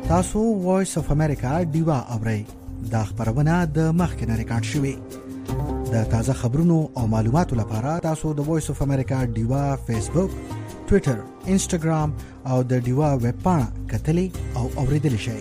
تاسو وایس اف امریکا دیوا اورئ دا خبرونه د مخکنه ریکارډ شوې د تازه خبرونو او معلوماتو لپاره تاسو د وایس اف امریکا دیوا فیسبوک، ټوئیټر، انسټاګرام او د دیوا ویب پاڼه کتلې او اوریدل شئ.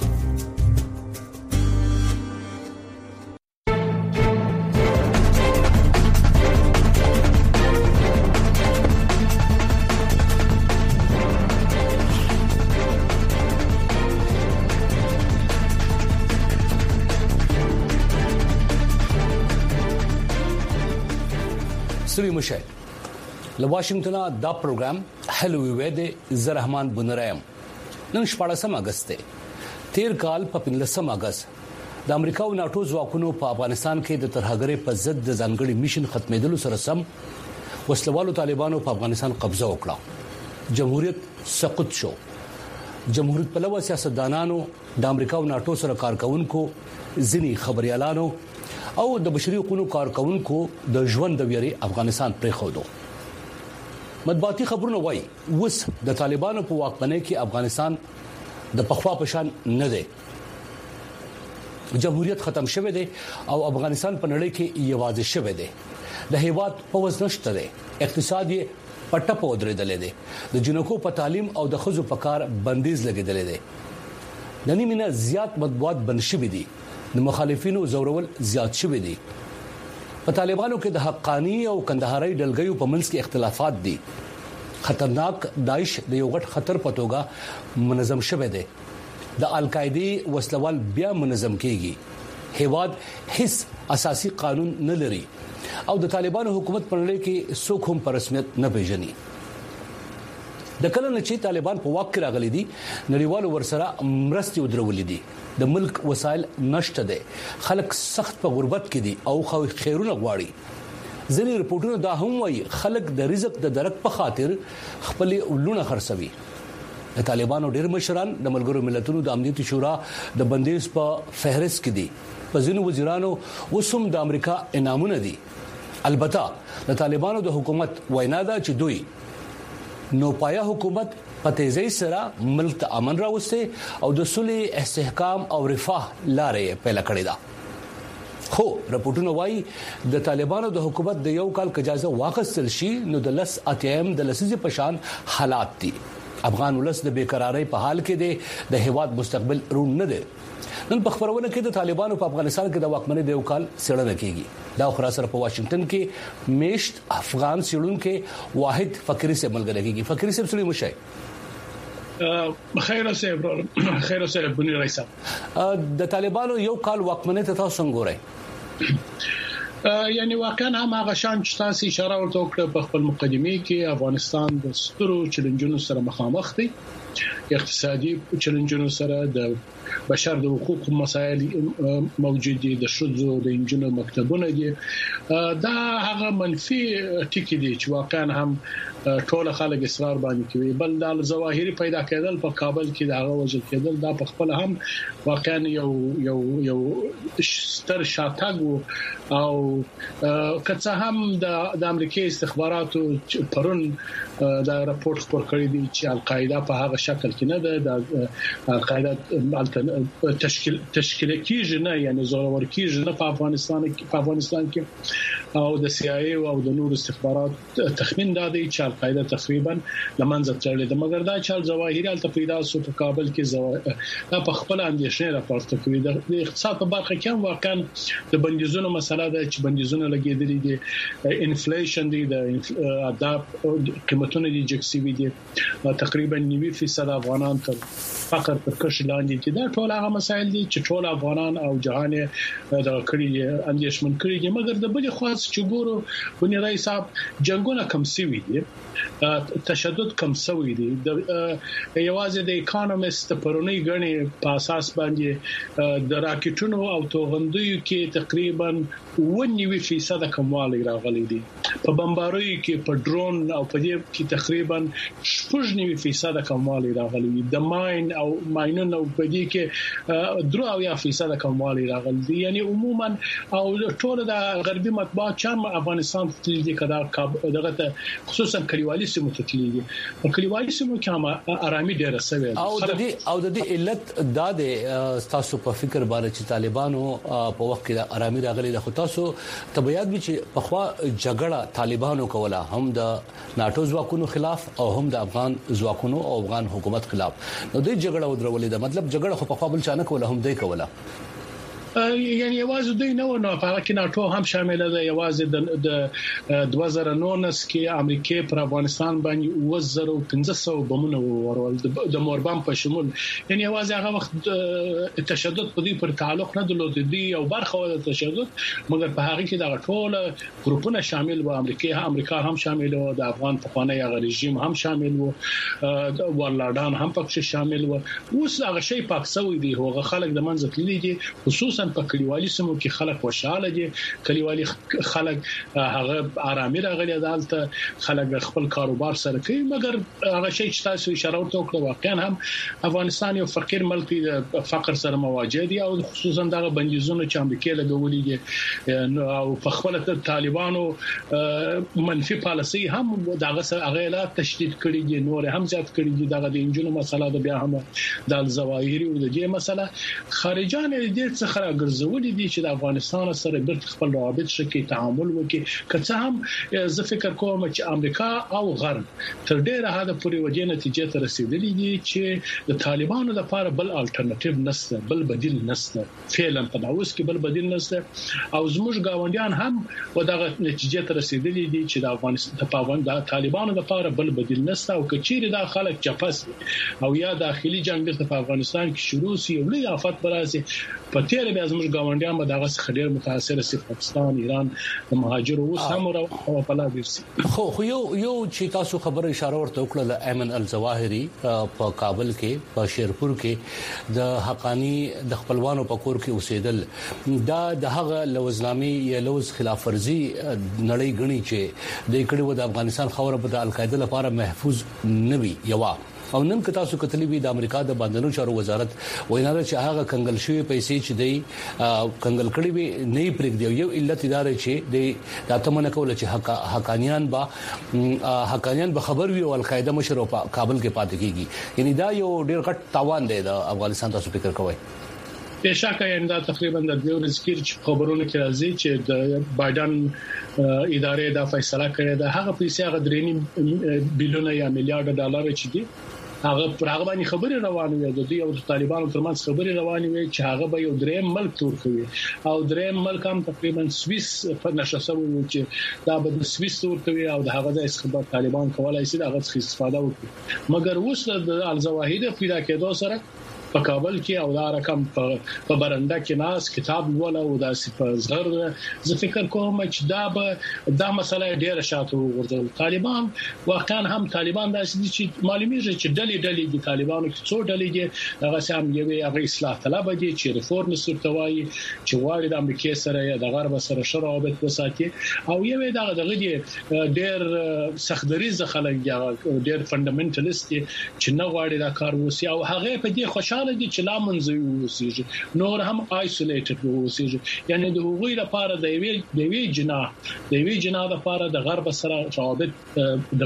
سوی مشه له واشنگټن دا پروګرام هلو وی د زرحمان بنرایم نن 14 اگست تیر کال په 15 اگست د امریکا او ناتو ځواکونو په افغانستان کې د ترهګرۍ په ضد د ځانګړي میشن ختمېدلو سره سم وسلوالو طالبانو په افغانستان قبضه وکړه. جمهوریت سقوط شو. جمهوریت په لور سیاستدانانو د امریکا او ناتو سره کارکونکو ځینی خبريالانو او د بشري حقوقو کارکونکو د ژوند د ویري افغانستان پرې خودو. مطبوعاتي خبرونه وایي وس د طالبانو په واکمنۍ کې افغانستان د پخوا پشان نه دی. جمهوریت ختم شوه دی او افغانستان په نړۍ کې یوازې شوه دی. د هیواد په وزنشته دی. اقتصادي پټه په درېدلې دی. د جنکو په تعلیم او د خزو په کار بندیز لګیدلې دی. د نیمه زیات مطبوعات بند شوي دي. د مخالفینو زورول زیات شوي دي. په طالبانو کې د حقانی او کندهاري ډلګیو په منځ کې اختلافات دي. خطرناک داعش د یو غټ خطر په توګه منظم شوی دی. د القاعده وسلوال بیا منظم کیږي. هیواد هیڅ اساسي قانون نه لري او د طالبانو حکومت په لړۍ کې څوک هم په رسمیت نه پیژني. د کله نه چې طالبان په واک کې راغلي دي نړیوالو ورسره مرستي ودرولې دي. د ملک وسایل نشته دي. خلک سخت په غربت کې دي او خیرونه غواړي. ځینې رپورټونه دا هم وایي خلک د رزق د درک په خاطر خپل ولونه خرڅوي. د طالبانو ډېر مشران د ملګرو ملتونو د امنیتي شورا د بندیز په فهرست کې دي. په ځینو وزیرانو وسوم د امریکا انعامونه دي. البته د طالبانو د حکومت وینا ده چې دوی نو پایا حکومت په تیزی سره ملک ته امن راوسته او د صلح استحکام او رفاه لارې پیل کړې ده. خو رپورټونه وایي د طالبانو د حکومت د یو کال اجازه واخیستل شي نو د لس اتیم د لسیزې پشان حالات دي. افغان ولس د بیقراری په حال کې دی. د هیواد مستقبل رون نه دی. نن په خبرونه کې د طالبانو په افغانستان کې د واکمنۍ د یو کال څېړنه کیږي. دا خو سره په واشنگټن کې میشت افغان سیړونکو واحد فقری سے ملګری کیږي. فقری سے سړي مشه خیر اوسه بنی رئیس د طالبانو یو کال واکمنۍ ته تاسو څنګه ګورئ؟ یعنی واقعا هم هغه شان چې تاسو اشاره ورته وکړه په خپل مقدمه کې افغانستان د سترو چیلنجونو سره مخامخ دی. اقتصادي چیلنجونو سره د بشر د حقوق مسایل موجود دي. د شذو د انجنونو مکتبونه دي. دا هغه منفي ټکی دي چې واقعا هم ټول خلک اصرار باندې کوي. بل د ظواهري پیدا کېدل په کابل کې دا وجل کېدل دا په خپل هم واقعا یو ستر شاتګ او کڅه هم د امریکای استخباراتو پرون دا راپورټ خبر کړی دی چې القاعده په هغه شکل کې نه ده. د القاعده تشکیل کیږي نه، یعنی زورور کیږي نه په افغانستان کې او د سی آی ای او د نور استخبارات تخمین دا دی چې القاعده تقریبا لمنځه تللې ده. مګر دا چې ظواهري الته پیدا شو په کابل کې دا په خپل اندیشنه راپورته کوي. د اقتصاد په برخه کې هم واقعا د بندیزونو مسله ده چې بندیزونه لګیدلې دي. انفلیشن دی د اداب قیمتونه دي جکسي دي. تقریبا 90% افغانان تر فقر پر کش لاندې دي. دا ټول هغه مسایل دي چې ټول افغانان او جهان دا کړی اندیشمن کړی دي. مګر د بل خاص چې ګورو بنی رئیس صاحب جنگونه کم سوي دي. تشدد کم سوي دي. د یوازې د اکانومیست پرونی غني په اساس باندې د راکټونو او توغندیو کې تقریبا 90% کموالی راغلي دي. په بمباروي کې په ډرون او په دې کې تقریبا 9 3.9% کموالی راغلی د ماین او ماینونو په دې کې 3% کموالی راغلی یعنی عموما او ټول د غربي مطبوعات چې افغانستان ته دي کدا دغه خصوصا کلیوالي سیمو ته دي او کلیوالي سیمو کې هم آرامي ډیره سوي او د دې علت د تاسو په فکر باندې چې طالبانو په وخت کې آرامي راغلي د تاسو طبيعت به چې په خوا جګړه طالبانو کوله هم د ناتو ځواکونو خلاف او هم د افغان ځواکونو او افغان حکومت خلاف نو د جګړه ودرولې ده مطلب جګړه خو په خوا بل چانه کوله هم دی کوله یعنی یوازې دوی نه ونه په هغه کې ناتو هم شامل ده یوازې د 2019 کې امریکا پر افغانستان باندې 1500 بمونه ورول د موربان په شمول یعنی یوازې هغه وخت تشدد په دې پر تعلق نه درلود دي او برخه د تشدد مګر په هغه کې د ټول ګروپونه شامل و امریکا هم شامل و د افغان پخوانی هغه رژیم هم شامل و ورلادان هم پکې شامل و اوس هغه شی پاک سوی دی هغه خلک د منځ تللی دي خصوصا په کلیوالي سیمو کې خلک خوشاله دي کلیوالي خلک هغه آرامي راغلي دالته خلک خپل کاروبار سره کوي مګر هغه شی چې تاسو اشاره وکړه واقعا هم افغانستان یو فقیر ملک دی فقر سره مواجه دي او خصوصا دغه بندیزونه چې امریکا لګولي دي او په خپل طالبانو منفي پالیسي هم دغه سره هغه تشدید کړي دي نور هم زیات کړي دي دغه د انجونو مسله د بیا هم د ظواهري او د دې مسله خارجان دې څخه ګرځولې دي چې د افغانستان سره بیرته خپل روابط شکي تعامل وکړي که هم زه فکر کوم چې امریکا او غرب تر ډیره حد پورې وجه نتیجې ته رسیدلې دي چې د طالبانو لپاره بل الټرناتیو نشته بل بدیل نشته فعلا په اوس کې بل بدیل نشته او زموږ گاونډیان هم ودغه نتیجې ته رسیدلې دي چې د افغانستان د طالبانو لپاره بل بدیل نشته او کچېره د خلک چپس او یا داخلي جنگ په افغانستان کې شروع شي او لوی آفت برازي په تیر بیا زموږ ګاونډیان به دغه خډیر متاثر سي پاکستان ایران د مهاجرو اوس هم او په لا ورسي خو یو چې تاسو خبره اشاره ورته وکړه د ایمن الظواهری په کابل کې په شیرپور کې د حقانی د خپلوانو په کور کې اوسېدل دا د هغه لوزنامي یا لوز خلاف ورزي نړۍ غني چې د کډو د افغانستان خوره په د القاعده لپاره محفوظ نوي یوا او نن کتا سو کتلی وی د امریکا د باندنو چارو وزارت ویناره چې هغه کنګل شوی پیسې چې دی کنګل کړي وي نه پرېګ دی یو علت ادارې چې د اتمنه کول چې حقانیان به خبر وي او القاعده مشر په کابل کې پاتې کیږي یعنی دا یو ډیر غټ تاوان دی د افغانستان تاسو فکر کوئ بشکه انده تقریبا د دیو ذکر چې خبرونه کې راځي چې د بایدن ادارې دا فیصله کړې ده هغه پیسې هغه 3 بلیون یا میلیارډ ډالر چې دي هغه پر هغه باندې خبري روانه وي د دوی او طالبانو ترمنځ خبري روانه وي چې هغه به یو دریم ملک تور کوي او دریم ملک هم تقریبا سويس په نشسو چې دا به سويس تور کوي او د هغه د استخبار طالبان کولای شي دغه استفاده وکړي مګر اوس د الظواهری پیدا کېدو سره په کابل کې او دا رقم په برنده کې ناس کتاب ولا او د صفزغر زه فکر کوم چې دا مسله ډیره شاته ورغله طالبان واقعا هم طالبان داسې دي چې معلومیږي چې ډلې دي طالبانو کې څو ډلې دي هغه سم یوې هغه اصلاح طلب دي چې ریفورم سرتوي چې واړي د امریکا سره یا د غرب سره شرابت وساتي او یوې دغه دي ډیر سختدریز خلک ډیر فندامنټالیست چې نه غواړي دا کار وسی او هغه په دې خوشاله دي چې لا منځوي وسیږي نور هم آیسولیټډ وسیږي یعنی د هغوی لپاره د یوې جناح لپاره د غرب سره روابط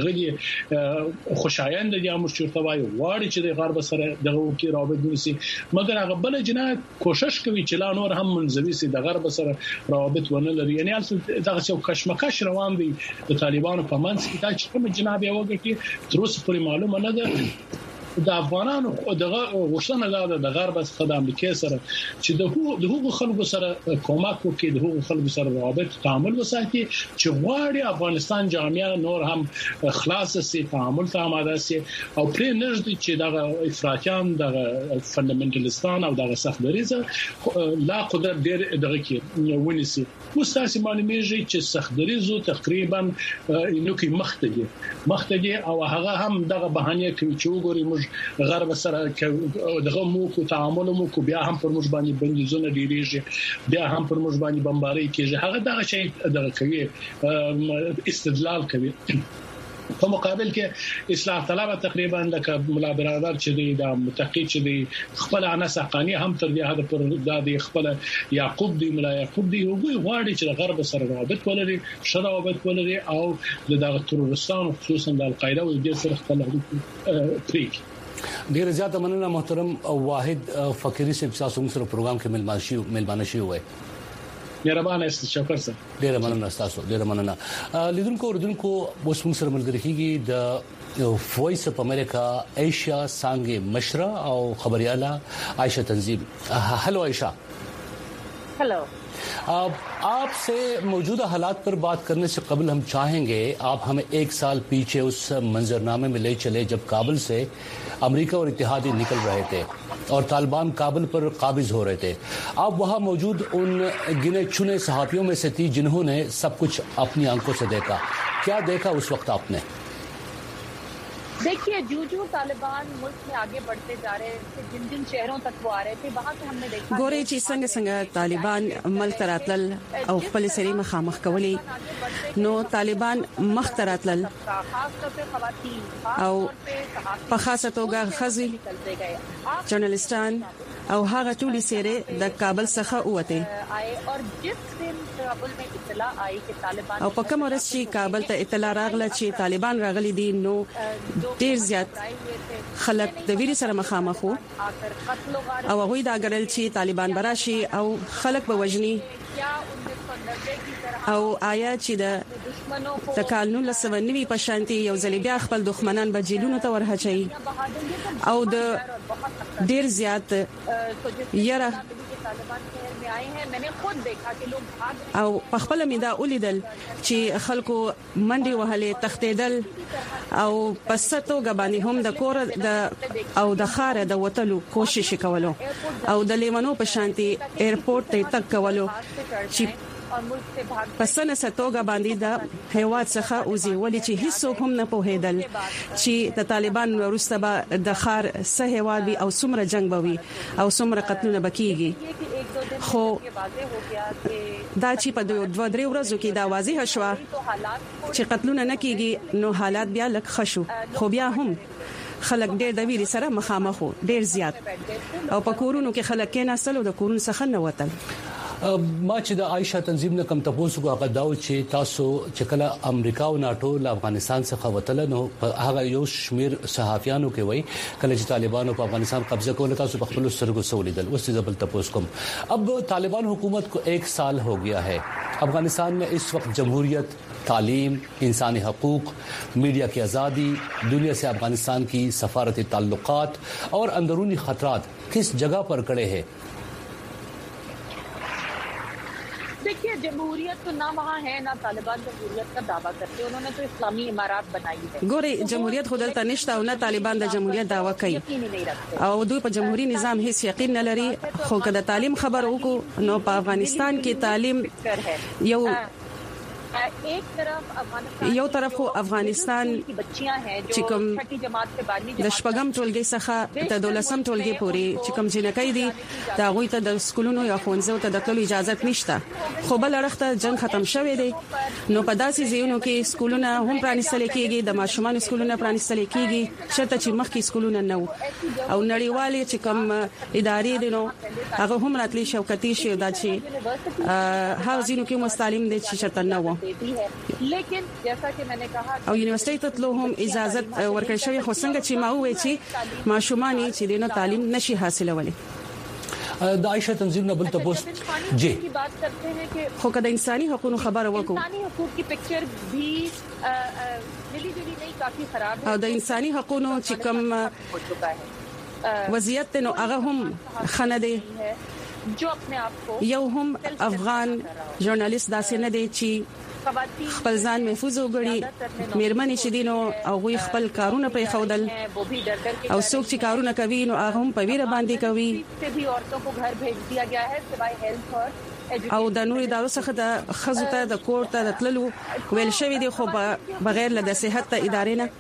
دغه خوشایند دي هم شرطه وایي واړي چې د غرب سره دغه کې روابط ونیسي مګر هغه بل جناح کوشش کوي چې لا نور هم منځوي سي د غرب سره روابط ونه لري یعنی اصل دغه یو کشمکش روان دي د طالبانو په منځ کې دا چې کوم جناح یې وګړي تر اوسه پورې معلومه نه ده د افغانانو دغه غوښتنه ده د غرب څخه د امریکا سره چې د هغو خلکو سره کومک وکړي د هغو خلکو سره روابط تعامل وساتي چې غواړي افغانستان جامعه نور هم خلاص سي تعامل ته آماده سي او پرې نږدې چې دغه افراطیان دغه فندامنټالیستان او دغه سختدریزه لا قدرت ډېر دغه کې ونیسي اوس تاسو معلومیږي چې سختدریزو تقریبا نو کې مختدي او هغه هم دغه بهانه کوي چې وګوري غرب سره دغه مو کو تعامل مو کو بیا هم پر موږ باندې بندیزونه ډیریږي بیا هم پر موږ باندې بمباري کیږي هغه دغه شی دغه کوي استدلال کوي په مقابل کې اصلاح طلبه تقریبا لکه مولا برادر چې دی د متحقق چې دی خپل انس حقانی هم تر دې حد پر د خپل یعقوب دی مولا یعقوب دی وګي غواړي چې غرب سره رابط ولري شراوت ولري او د تروریستانو خصوصا د القاعده او د سره خپل پریک ډیر زیات مننه محترم واحد فقيري صاحب تاسو موږ سره پروګرام کې ملمانه شي وای مهربانه است شکر سره ډیر مننه تاسو ډیر مننه لیدونکو اوس موږ سره ملګری کیږي د وایس اف امریکا ایشیا څنګه مشره او خبرياله عائشہ تنظیم हेलो عائشہ हेलो आप से मौजूदा हालात पर बात करने से कबल हम चाहेंगे आप हमें एक साल पीछे उस मंजरनामे में ले चले जब काबुल से अमेरिका और इत्तेहादी निकल रहे थे और तालिबान काबुल पर काबिज हो रहे थे। आप वहां मौजूद उन गिने चुने सहाफियों में से थी जिन्होंने सब कुछ अपनी आंखों से देखा। क्या देखा उस वक्त आपने? देखिए जो तालिबान मुल्क में आगे बढ़ते जा रहे थे, जिन शहरों तक वो आ रहे थे, वहाँ से हमने देखा ګوري چې څنګه طالبان ملک تراتل او خپل سری مخامخ کولی نو طالبان مخ تراتل او په خاصه توګه خزي جرنالستان او هغه ټولي سره د کابل څخه وته او په کوم ورځ چې کابل ته اطلاع راغله چې طالبان راغلي دي نو ډیر زیات خلک د ویري سره مخامخ وو او هغه دا ګرل چې طالبان براشي او خلک به وجني او آیا چې د کال 1990 په شانتي یو ځل بیا خپل دښمنان به جیلونو ته ورهچي او د ډیر زیات یره او په خپل میدا ولیدل چې خلکو منډي وهلې تختیدل او پساتو غبانی هم د کور او د خار د وټلو کوشش کولو او د لیمنو په شانتي ایرپورټ ته تک کولو چې پسنه ستوګه باندې د هیواد څخه اوزي ولې چې هیڅوک هم نه پوهیدل چې د طالبان وروسته به د خار سه هیواد او څومره جنگ بوي او څومره قتلونه بکیږي خو دا چې په 2-3 ورځو کې دا واضح شو چې قتلونه نه کیږي نو حالات بیا لک خشو خو بیا هم خلک ډېر د ویري سره مخامخ ډېر زیات او په کورونو کې خلک کې نسلو د کورونو څخه نه وتل ما چې د عائشہ تنظیم نه کم تاسو کو غداو چې تاسو چې کله امریکا او ناتو له افغانستان څخه وتل نو هغه یو شمیر صحافیانو کې وای کله چې طالبانو په افغانستان قبضه کول تاسو په خپل سرګو سولیدل اوس زبل تاسو کوم अब तालिबान हुकूमत को 1 साल हो गया है। अफगानिस्तान में इस वक्त जमहूरियत, तालीम, इंसानी हकूक, मीडिया की आज़ादी, दुनिया से अफगानिस्तान की सफारती ताल्लुकात और अंदरूनी खतरात किस जगह पर खड़े हैं? देखिए जमहूरियत तो ना वहाँ है ना तालिबान जमहूरियत का दावा करते, उन्होंने तो इस्लामी इमारात बनाई है। ګوري جمهوریت خودلته نشته او نه طالبان د جمهوریت دعوا کوي او دوی په جمهوریت نظام هیڅ یقین نه لري خو کله تعلیم خبر وکړو نو په افغانستان کې تعلیم یو طرف خو افغانستان چې کوم د شپږم ټولګي څخه د 12م ټولګي پورې چې کوم جنکۍ دي دا غوي ته د سکولونو یا ښوونځیو ته د تللو اجازه نشته خو بل اړخته جنگ ختم شوی دی نو په داسې ځایونو کې سکولونه هم پرانیستل کېږي د ماشومان سکولونه پرانیستل کېږي شته چې مخکې سکولونه نه او نړیوالې چې کوم ادارې دي نو هغه هم راتلی شوکتی شي دا چې هغه ځینو کې مستعلم دي چې شته نه و लेकिन जैसा कि मैंने कहा او یونیورسيټي ته تلو هم اجازه ورکړل شوی خو څنګه چې ما وې چې ماشومان چې دینه تعلیم نشي حاصلولای د عائشہ تنظیم نه بل تاسو جی की बात करते हैं कि خو کله انساني حقوقو خبره وکړو انسانی حقوق کی پکچر بھی ملی جلی نہیں کافی خراب ہے او د انساني حقوقو چې کوم ہو چکا ہے وضعیت نو هغه هم خنه دی जो अपने आप को یو هم افغان ژورنالیست داسې نه دی چې خپل ځان محفوظ وګړي مېرمنې چې دینو او غوي خپل کارونه پرې خودل او څوک چې کارونه کوي نو هغه هم په ویره باندې کوي او د نور ادارو څخه د خزوته د کور ته د تللو ویل شوی دی خو بغیر له صحت ته ادارې نه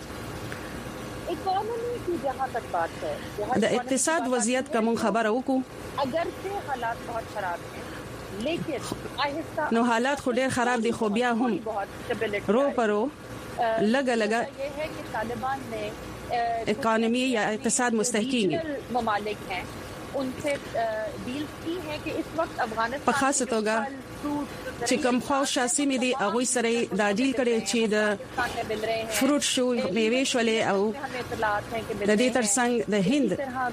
د اقتصاد وضعیت کوم خبره وکړو اگر سے حالات بہت خراب ہیں لیکن نو حالات خو ډیر خراب دي خو بیا هم رو پرو लगा ये है कि तालिबान ने इकोनॉमी या इक़्तिसाद मुस्तहकीम ममालिक हैं उनसे डील की है कि इस वक्त अफगानिस्तान खास तौर چې کوم خوشا سیمې دي هغه سره د ډیل کړي چې د فروټ شو میوه شولې او د دې ترڅنګ د هند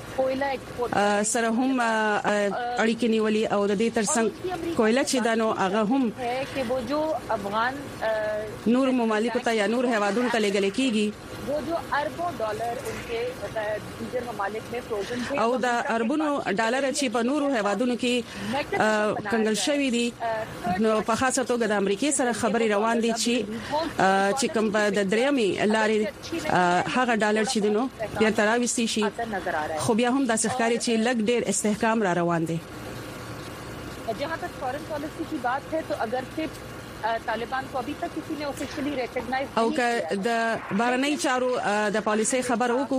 سره هم اړیکې نیولې او د دې ترڅنګ کویلا چې دانو هغه هم چې وہ جو افغان نور ممالک ته یا نور هوادونو ته لګل کیږي वो जो अरबों डॉलर उनके दीगर ममालिक में फ्रोजन थे او د اربونو ډالر چې په نورو هوادونو کې کنګل شوی دي نو په خاصه توګه د امریکای سره خبري روان دي چې کوم د دریمي لارې هغه ډالر چې دینو بیا تراويستي شي خو بیا هم د ښکاری چې لګ ډیر استحکام را روان دي जहां तक फॉरेन पॉलिसी की बात है तो अगर से तालिबान को अभी तक किसी ने ऑफिशियली रिकॉग्नाइज او که د بهرنۍ چارو د پالیسۍ خبر وکړو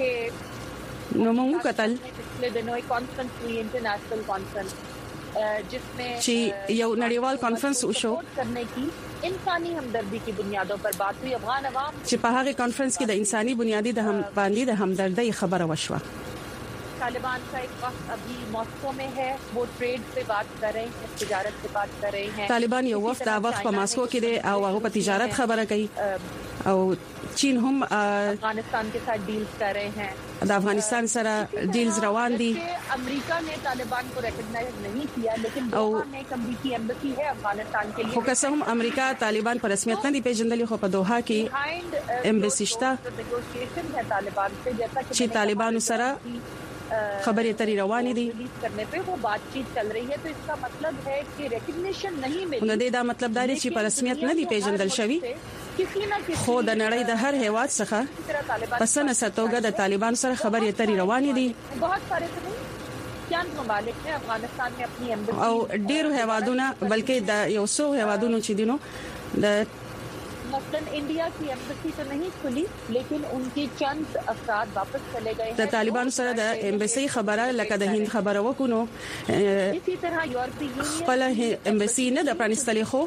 نو موږ کتل पिछले दिनों एक कॉन्फ्रेंस हुई इंटरनेशनल कॉन्फ्रेंस जिसमें چې یو نړیوال کانفرنس وشو करने की इंसानी हमदर्दी की बुनियादों पर बात हुई अफगान अवाम چې په هغه کانفرنس کې د انساني بنیادی د هم باندې د همدردۍ خبره وشوه तालिबान का एक वक्त अभी मॉस्को में है वो ट्रेड पे बात कर रहे हैं तिजारत पे बात कर रहे हैं طالبان یو وخت د وخت په ماسکو کې دی او هغه په تجارت خبره کوي او چین هم افغانستان के साथ डील्स कर रहे हैं د افغانستان سره ډیلز روان دي अमेरिका ने तालिबान को रिकॉग्नाइज नहीं किया लेकिन दोहा में एक अमेरिकी एम्बेसी है अफगानिस्तान के लिए خو که هم امریکا طالبان په رسمیت نه دی پیژندل خو په دوحه کې एम्बेसी شته नेगोशिएशन है तालिबान से जैसा چې طالبانو سره खबरें तरी रवानी दी करने पे वो बातचीत चल रही है तो इसका मतलब है कि रिकॉग्निशन नहीं मिली نو دا مطلب دا چې په رسمیت نه دی پیژندل شوی خو د نړۍ د هر هیواد څخه پسنه ستوګه د طالبان سره خبرې تری روانې دي बहुत सारे چند ممالک ہیں افغانستان में अपनी एम्बेसी او ډیرو هیوادونه بلکې د یو څو هیوادونو چې دینو د मसलन इंडिया की एम्बेसी तो नहीं खुली लेकिन उनके चंद अफराद वापस चले गए हैं तालिबान सره د एम्बेसी खबره لکه د هند خبره وکونو इसी तरह यूरोपीय यूनियन خپل एम्बेसी نه د پرانستلې خو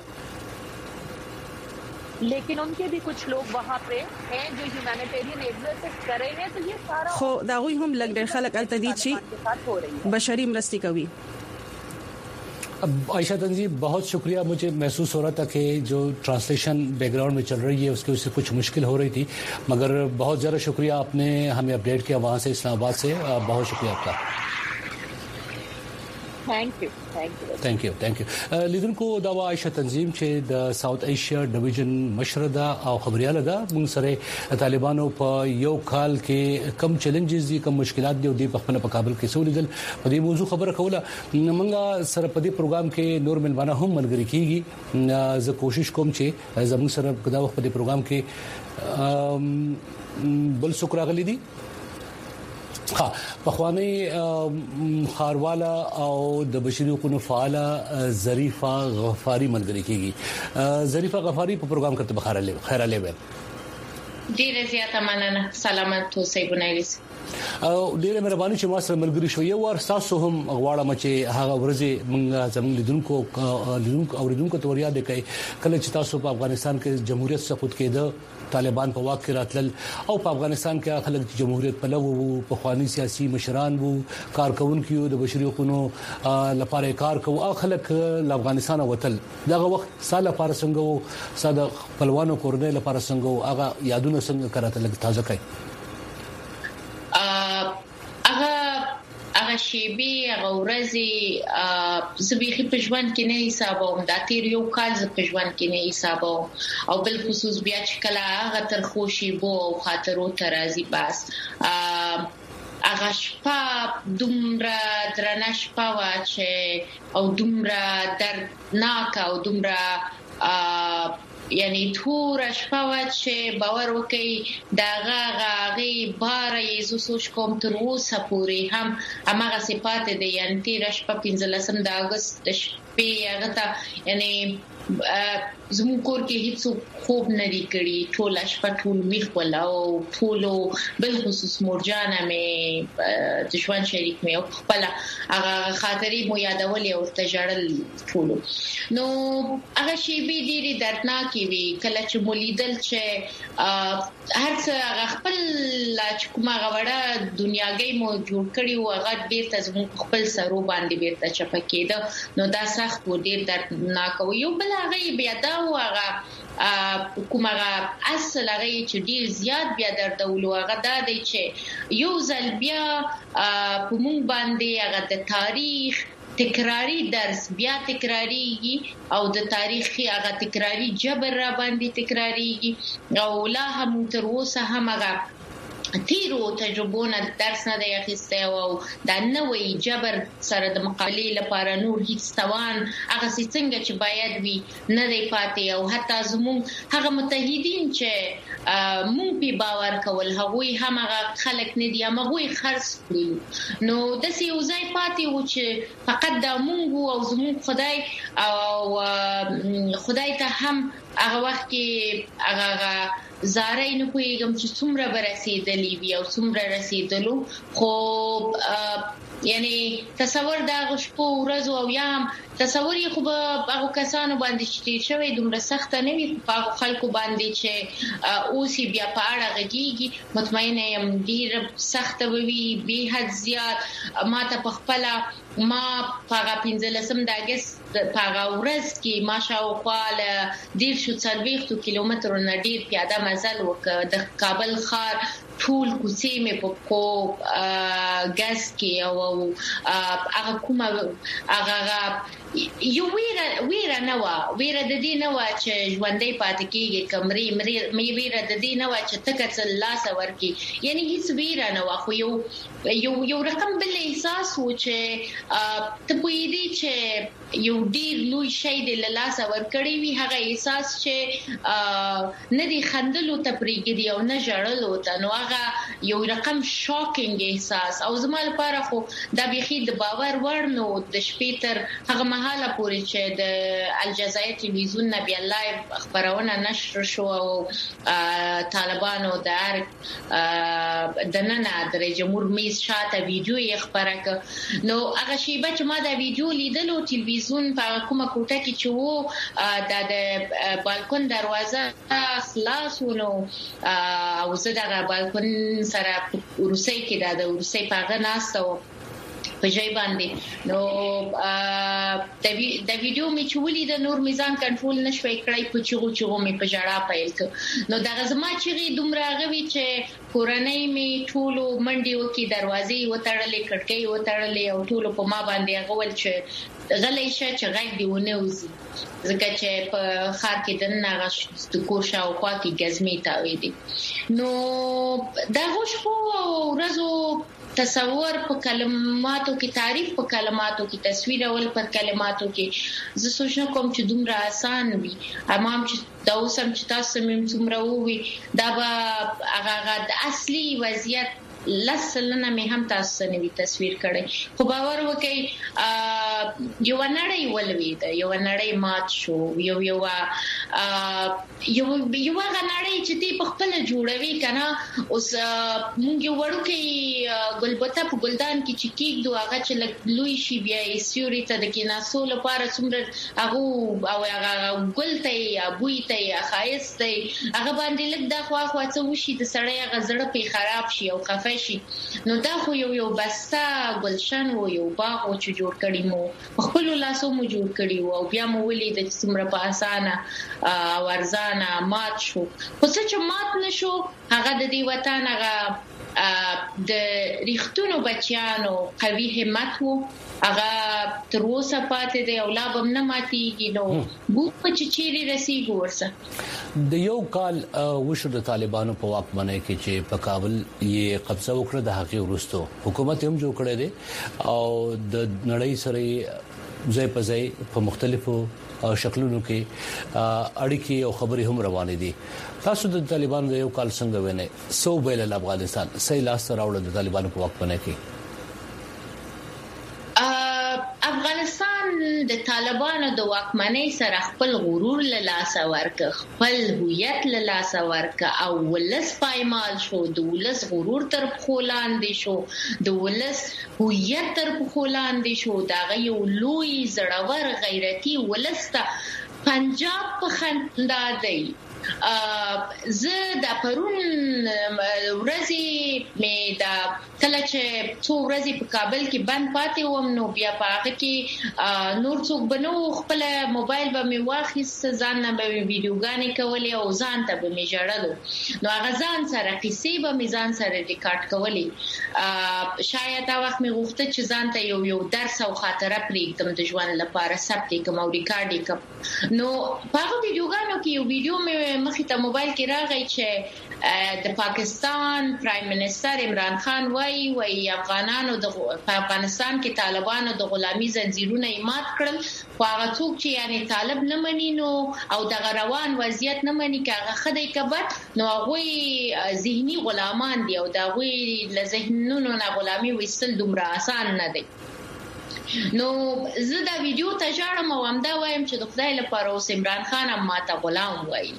लेकिन उनके भी कुछ लोग वहां पे हैं जो ह्यूमैनिटेरियन एड कर रहे हैं तो ये सारा خو دا غوي هم لګ ډېر خلک التدی چې بشري مرستي کوي आयशा तंजीब बहुत शुक्रिया मुझे महसूस हो रहा था कि जो ट्रांसलेशन बैकग्राउंड में चल रही है उसकी वजह से कुछ मुश्किल हो रही थी मगर बहुत ज़्यादा शुक्रिया आपने हमें अपडेट किया वहाँ से इस्लामाबाद से बहुत शुक्रिया आपका thank you لیدونکو دا عائشہ تنظیم چې د ساوث ایشیا ډیویژن مشرده او خبرياله ده موږ سره طالبانو په یو کال کې کم چیلنجز دي کم مشکلات دي او د خپل په کابل کې سولیدل په دې موضوع خبره کوله موږ سره په دې پروګرام کې نور ملمانه هم ملګری کیږي زه کوشش کوم چې زموږ سره دا وخت په دې پروګرام کې بل څوک راغلي دي پخوانی خاروالا او د بشري حقوقو فعاله ظریفه غفاری ملګری کیږي ظریفه غفاری په پروګرام کې خیر علي ویل ډیره زیاته مننه سلامت اوسئ بنایلیس او ډیره مهرباني چې ما سره ملګری شو یو ور تاسو هم غواړم چې هغه ورځي موږ زموږ لیدونکو اوریدونکو ته وریا د کوي کله چې تاسو په افغانستان کې جمهوریت سقوط کېده طالبان په واک کې راتلل او په افغانستان کې خلک جمهوریت په لور وو په خواني سیاسي مشران وو کارکونکو د بشري حقوقو لپاره کار کوي او خلک له افغانستان وتل دغه وخت سال لپاره څنګه وو ساده خپلوانو کورنۍ لپاره څنګه وو هغه یادونه څنګه کراته لګ تازه کړي هغه شیبي هغه ورځي زبېخي په ژوند کې نه حسابوم دا تیر یو کال ز په ژوند کې نه حسابوم او بل خصوص بیا چې کله هغه تر خوشي بو او خاطرو ترازی باس هغه شپه دومره درنه شپه وا چې او دومره دردناک او دومره یعنی تور شپه چې باور وکي داغه غاغي بار یې سوچ کوم تر اوسه پورې هم هغه صفات دي یعنی تیر شپه 15 د اگست د شپې هغه ته یعنی زموږ کور کې هیڅ خوب نه دی کړی ټول شپه ټول میخ ولاو ټول بل خصوص مورجانه مې دشمن شریک مې او خپل هغه خاطرې مو یادولې او تجارل ټول نو هغه شی به ډېری دردناکې وي کله چې مولیدل چې هر څه خپل کومه غوړه دنیاګي مو جوړ کړی او هغه بیرته زموږ خپل سرو باندې بیرته چپکېده نو دا سخت و ډېر دردناک و یو بل هغه بیا دا و هغه کومه اصل هغه چې ډیر زیات بیا دردولو هغه دا دی چې یو ځل بیا په مونږ باندې هغه د تاریخ تکراری درس بیا تکراریږي او د تاریخي هغه تکراری جبر را باندې تکراریږي او لا هم تر اوسه هم هغه تیرو تجربونه درس نه دی اخیسته او دا نوې جبر سره د مقابله لپاره نور هیڅ توان هغه څنګه چې باید وي نه دی پاتې او حتی زموږ هغه متحدین چې مونږ په باور کول هغوی هم هغه خلک نه دي هغوی خرڅ کړي نو د سی وزای پاتې و چې فقط د مونږ او زموږ خدای او خدای ته هم هغه وخت کې هغه زارای نه کویږم چې څومره برسېدلې وي او څومره رسیدلو خو یعنی تصور دا غشپو ورځو او یم تصور یې خو به هغه کسانو باندې چې شوی دومره سخت نه وي په خلکو باندې چې اوسې بیا په اړه غږیږي مطمئنه یم ډیر سخت وي به حد زیات ما ته په خپل ما په 15 د اگست په ورځ کې ماشاءالله ډیر شو 40 کیلومتر نه ډیر پیاده مزل وکړ د کابل ښار ټول کوڅې مې په کو ګاز کې او هغه کومه هغه یو ویره نه د دې نه و چې ژوندۍ پاتې کېږي کمرې مې ویره د دې نه و چې تکڅ الله ورکی یعنی هیڅ ویره نه و خو یو رقم بل احساس و چې ته پوهېدې چې یو ډیر لوی شی د لاسه ورکړی وي هغه احساس چې نه دی خندلو ته پریږدي او نه ژړلو ته نو هغه یو رقم شاکینګ احساس او زما لپاره خو دا بيخي د باور وړ نو د شپې تر هغه مهاله پورې چې د الجزائر ټلویزیون نه بیا لایو خبرونه نشر شو او طالبانو د نن د جمهور میز شاته ویډیو یې خبره ک نو هغه شیبه چې ما دا ویډیو لیدلو ټلویزیون په کومه کوټه کې چې وو د بالکون دروازه خلاصونو او زه دغه بالکون سره روسي کې د روسي پاغه ناستو په ځای باندې نو د ویډیو می چولې د نور میزان کنټرول نشوي کړای په چغو می په جړه پیل ک نو دا زما چې دومره غوي چې کورنۍ می ټولو منډي وکي دروازې وتړلې کټکۍ وتړلې او ټولو په ما باندې غول چې غلې شه چې غږ دیونه وزي ځکه چې په خار کې د ناغش د کوشا او خوا کې غزمي تاوي دي نو دا هوښ په ورځو تصور په کلماتو کې تعریف په کلماتو کې تصویر اول په کلماتو کې زه سوچ کوم چې دومره آسان وي امام چې دا اوسم چې تاسو مې څومره وي دا به هغه د اصلي وضعیت لسلنه مې هم تاسو نه وی تصویر کړي خو باور وکړئ یو نړۍ ولوي دا یو نړۍ مات شو یو غنړۍ چې تی په خپل جوړوي کنه اوس مونږ یو وړوکی ګلبته په ګلدان کې چې کېږدو هغه چې لوی شي بیا یې سیوري ته د کیناسو لپاره څومره هغه او هغه ګلته یا بویته یا خایسته هغه باندې لږ د خوا څه وشي د سړی هغه زړه په خراب شي او خفه شي نو دا خو یو بستا ګلشن و یو باغ او چې جوړ کړی مو خپل لاسو مو جوړ کړی او بیا مو ولې د څومره په اسانه او ارزانه مات شو خو چې مات نشو هغه د دې وطن هغه د ریښتونو بچیانو قوي همت وو هغه تر اوسه پاتې دی او لا به نه ماتيږي نو ګوپ چې چیرې رسیږي ورسه د یو کال وشو د طالبانو په واکمنۍ کې چې په کابل یې قبضه وکړه د حقیقي ورستو حکومت هم جوړ کړی دی او د نړۍ سره ځای په ځای په مختلفو شکلونو کې اړیکې او خبرې هم روانې دي تاسو د طالبانو د یو کال څنګه وینئ سو بیل افغانستان صحیح لاس راوړل د طالبانو په واکمنۍ کې افغانستان د طالبانو د واکمنۍ سره خپل غرور له لاسه ورک، خپل هویت له لاسه ورک او ولس پایمال شو، د ولس غرور تر پښو لاندې شو، د ولس هویت تر پښو لاندې شو. دا یو لوی زړور غیرتي ولس ته پنجاب په خندا دی. زه د پرون ورځې مې دا کله چې څو ورځې په کابل کې بند پاتې وم نو بیا په هغه کې نور څوک بنو خپل موبایل به مې واخیست، ځان نه به مې ویډیوګانې کولې او ځان ته به مې ژړلو. نو هغه ځان سره قصې به مې ځان سره ریکارډ کولې. شاید دا وخت مې غوښته چې ځان ته یو درس او خاطره پرېږدم د ژوند لپاره، ثبت یې کړم او ریکارډ یې کړم. نو په هغه ویډیوګانو کې یو ویډیو مې مخې ته موبایل کې راغی چې د پاکستان پرایم منسٹر عمران خان وایي افغانانو په افغانستان کې طالبانو د غلامي زنجیرونه مات کړل، خو هغه څوک چې یعنی طالب نه مني نو او د روان وضعیت نه مني کاغه خدای کبد نو هغه ذهني غلامان دي او دا غوي له ذهنونو نه غلامي وستل دومره آسان نه دی. نو زه دا ویډیو ته ژاړم او همدا وایم چې د خدای لپاره اوس عمران خان هم ماته غلام وایي.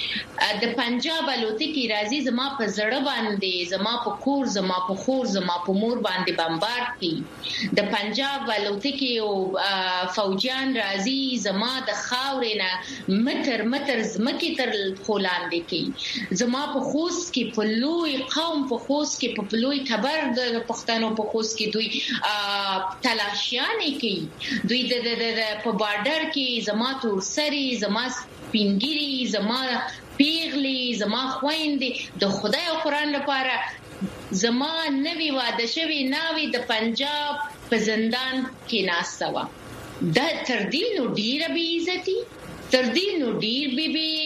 د پنجاب الوتکې راځي زما په زړه باندې، زما په کور، زما په خور، زما په مور باندې بمبارد کی. د پنجاب الوتکې او فوجیان راځي زما د خاورې نه متر متر زمکې تر خولاندې کی. زما په خوست کې په لوی قوم، په خوست کې په لوی خبر د پښتنو په خوست کې دوی تلاشیانې کوي، دوی د په بارډر کې زما تورسري، زما سپینګيري، زما پیغلی، زما خويندې د خدای او قران لپاره زما نوی واده شوی ناوی د پنجاب په زندان کې ناستوا. دا تر دې نو ډیره بی عزتی، تر دې نو ډیر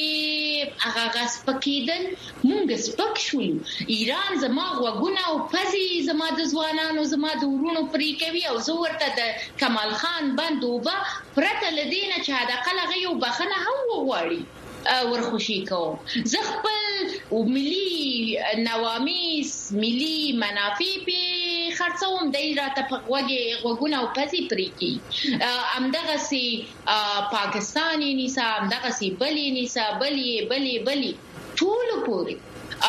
بی هغه غس پکیدل، مونږ سپک شول. ایران زما غوګونه او پزي زما د ځوانانو زما د ورونو پرې کوي او زه ورته د کمال خان بندوبه پرته لدینه چې دا قلغه یو بخنه هم وغواړي ورخوشي کوم. زه خپل ملي نوامیس، ملي منافع په خرڅوم، دای راته په غوګونه او پزي پرې کی. امدغه سي پاکستاني نيسا، امدغه سي بلي نيسا، بلي ټول پوري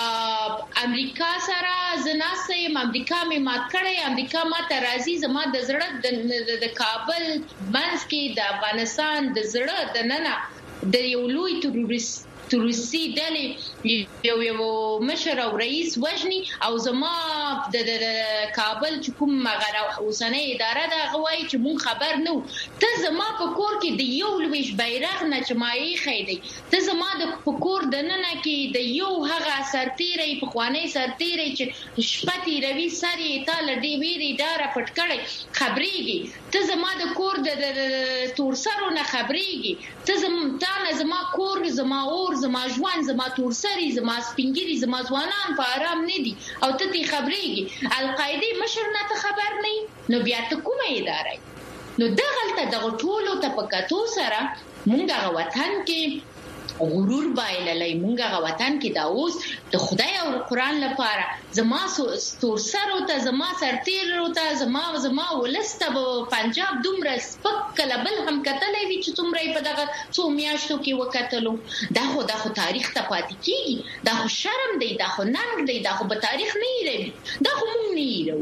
امریکا سره زناسه امریکا می مات کړي، امریکا ماته راځي زما د زړه د کابل منځ کې د افغانستان د زړه د ننه د یو لوی تروریستي ډلې یو مشر او رئیس وژني او زما د کابل چې کوم مغره اوسنۍ اداره دا غواړي چې مون خبر نو. ته زما په کور کې د یو لويش بیرغ نه چمایي خېدی، ته زما د پکور د ننه کې د یو هغه سرتیري په خواني سرتیري چې شپتي روي سري تال ډي ویری دارا پټ کړي خبريږي، ته زما د کور د تورسرو نه خبريږي، ته زما کور، زما اور، زما ژوند، زما تورسري، زما سپینګيري، زما ځوانان په آرام نه دي او ته تی خبريږي. القاعده مشر نه ته خبر نه نو بیا ته کومه اداره؟ نو دغلته د ټولو ته پکاتو سره مونږه وطن کې غرور بایللای، مونږه وطن کې دا اوس د خدای او قران لپاره زما تورسرو ته، زما سرتیرو ته، زما ولسته پنجاب دومره سپک کلبل هم کتلې وی چې څومره په دغه څو میاشتو کې وکټلو. دا خو تاریخ ته پاتې کیږي، دا خو شرم دی، دا خو ننګ دی، دا خو په تاریخ نه ایروي، دا خو مونږ نه ایرو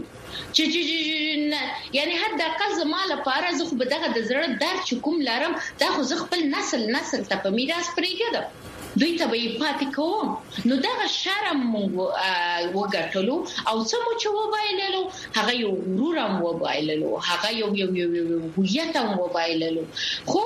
چې یعنی حد اقل زما لپاره زه خو به دغه د زړه درد چې کوم لرم دا خو زه خپل نسل ته په میراث پرېږدم، دوی ته به پاتې کوم. نو دغه شرم وګټلو او څه مو چې وبایللو هغه یو غرور هم وبایللو، هغه یو هویت هم وبایللو. خو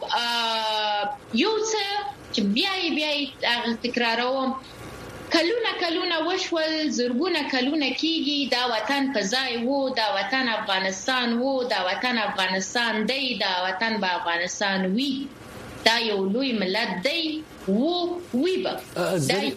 یو څه چې بیا تکراروم، کلونه وشول، زرګونه کلونه کیږي دا وطن په ځای وو، دا وطن افغانستان وو، دا وطن افغانستان دی، دا وطن به افغانستان وی، دا یو لوی ملت دی وی به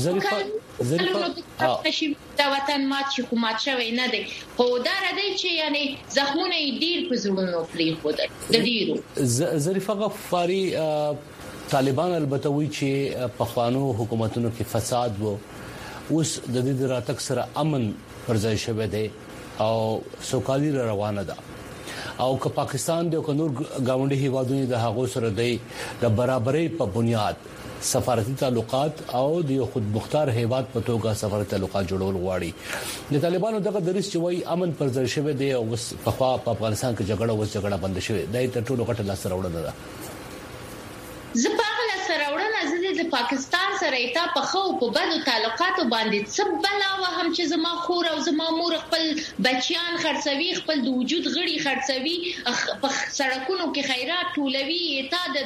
دا وطن مات شي، خو مات شوی نه دی، خو دا ردی چې یعنی زخمونه ډیر په زړونو پرېښودل د ډیرو. ظریفه غفاری طالبان البته وی چې په خوانو حکومتونو کې فساد وو، اوس د دې راتک سره امن پر ځای شوه دی او سوکالي روانه ده. او که پاکستان د نور گاونډي هیوادونو د هغو سره د برابرۍ په بنیاد سفارتي تعلقات او د خود مختار هیواد په توګه سفارتي تعلقات جوړول غواړي. د طالبانو دغه دریس چې وایي امن پر ځای شوی دی او په افغانستان کې جګړه بند شوې ده د ټولو غټه لاس راوړنه ده. زپاغله سراوړنه زده د پاکستان سره ایتا په خو په بدو تعلقاتو باندې سبلا وهم چې زما خور او زما مور خپل بچیان خرڅوي خپل د وجود غړي خرڅوي په سړکونو کې خیرات ټولوي ایتا د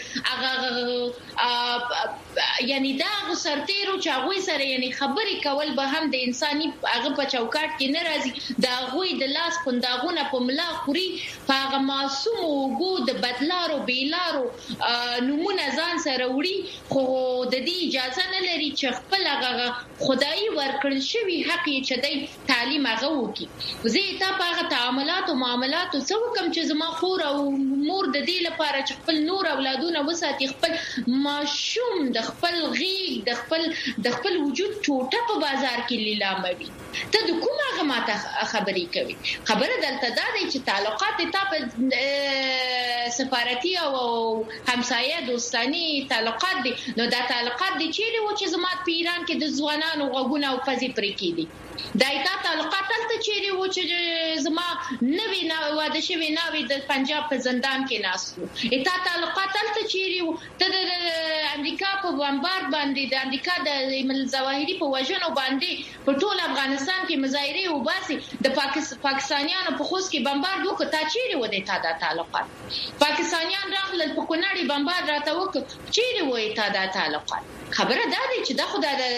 یعنی دا سرتیرو چې هغه سره یعنی خبرې کول به هم د انساني هغه په چوکاټ کې ناراضي دا غوي د لاس پنداغونه په ملا خوري هغه معصوم وګو د بدلارو بیلارو نمونه ځان سره وړي خو د دې اجازه نه لري چې خپل هغه خدای ورکړل شوی حق یې چې د تعلیم هغه وکي. زه ته په هغه تعاملات او معاملات څو کم چې زما خور او مور د دې لپاره چې خپل نور اولادونه وساتي خپل ماشوم د خپل غیږ د خپل وجود ټوټه په بازار کې لیلاموي. ته د کومه غماته خبرې کوي؟ خبره دلته دا دی چې تعلقات ته په سفارتي او همسایه دوستاني تعلقات دي. نو دا تعلقات دي چې زما په ایران کې د ځوانانو غوونه او فزي پرې کېدي. دا ایتا تعلقات تلته چیرې و چې زما نوې واده شوی ناوې د پنجاب په زندان کې ناسو. ایتا تعلقات تلته چیرې و ته د امریکا په بمبار باندې د امریکا د ظواهري په وژنو باندې په ټول افغانستان کې مظاهره وباسي د پاکستانیانو په خوست کې بمبار وکړ. تا چیرې و د تا د تعلقات پاکستانیان راغلل په کونړي بمبار راته وکړ. چیرې و تا د تعلقات؟ خبره دا دی چې دا خدای د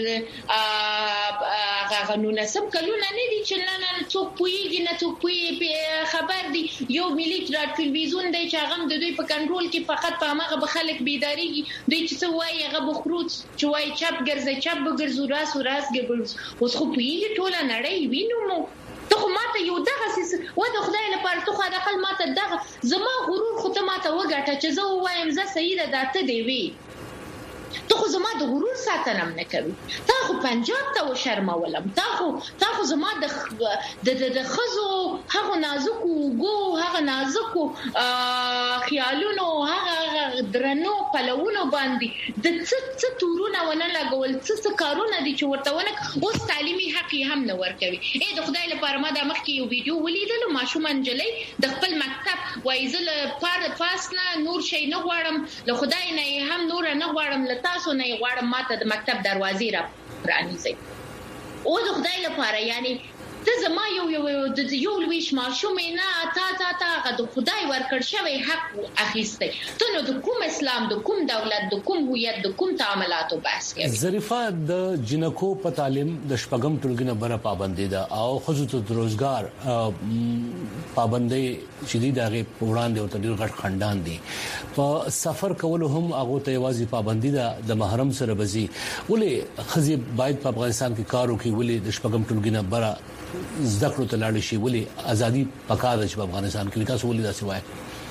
قانون سم کلونه نه دي چې نه څوک پويږي نه څوک پوي خبر دي. یو ملي ټلویزیون دی چې هغه د دوی په کنټرول کې فقط په هغه به خلک بیداریږي. دوی چې څه وایي هغه بخروت چې وایي چپ ګرځي چپ ګرځو راس ګرځو. اوس خو پويږي ټول نړۍ وینو مو ته خو ماته یو دغه سیس و د خدای لپاره ته خو د خپل ماته دغه زما غرور خو ته ماته وګټه چې زه وایم زه سیده داته دی وی ته خو زما د غرور ساتنه نه کوي. تا خو پنجاب ته و شرمولم. تا خو زما د خزو هغه نازکو وګو هغه نازکو خیالونو هغه درنو پلوونو باندې د څه تورونه ونه لګول څه کارونه دي چې ورته ونه اوس تعلیمي حق هم نه ورکوي. د خدای لپاره ما د مخکې یو ویډیو ولیدل ماشومان جلې د خپل مکتب وایزل پاسنه نور شي نه غواړم له خدای نه هم نور نه غواړم له تاسو نه غواړم ماته د مکتب دروازې را پرانیزي. او د خدای لپاره یعنی ته زما یو لویش ماشوم نه تا د خدای ورکړ شوی حق اخیسته. ته نو د کوم اسلام د کوم دولت د کوم هویت د کوم تعاملاتو بحث کوي؟ ظریفه د جنکو په تعلیم د شپږم ټولګي بره پابندي ده او خصوصا د روزګار پابندي شدید هغه وړاندې او تدیر غټ خندان دي. په سفر کول هم هغه ته واځي پابندي ده د محرم سره بزي. ولې خزي باید په افغانستان کې کارو کې ولې د شپږم ټولګي بره ذکر ته لاړ شي ولې ازادي پکاره چې په افغانستان کې تاسو ولې دا څه وایي؟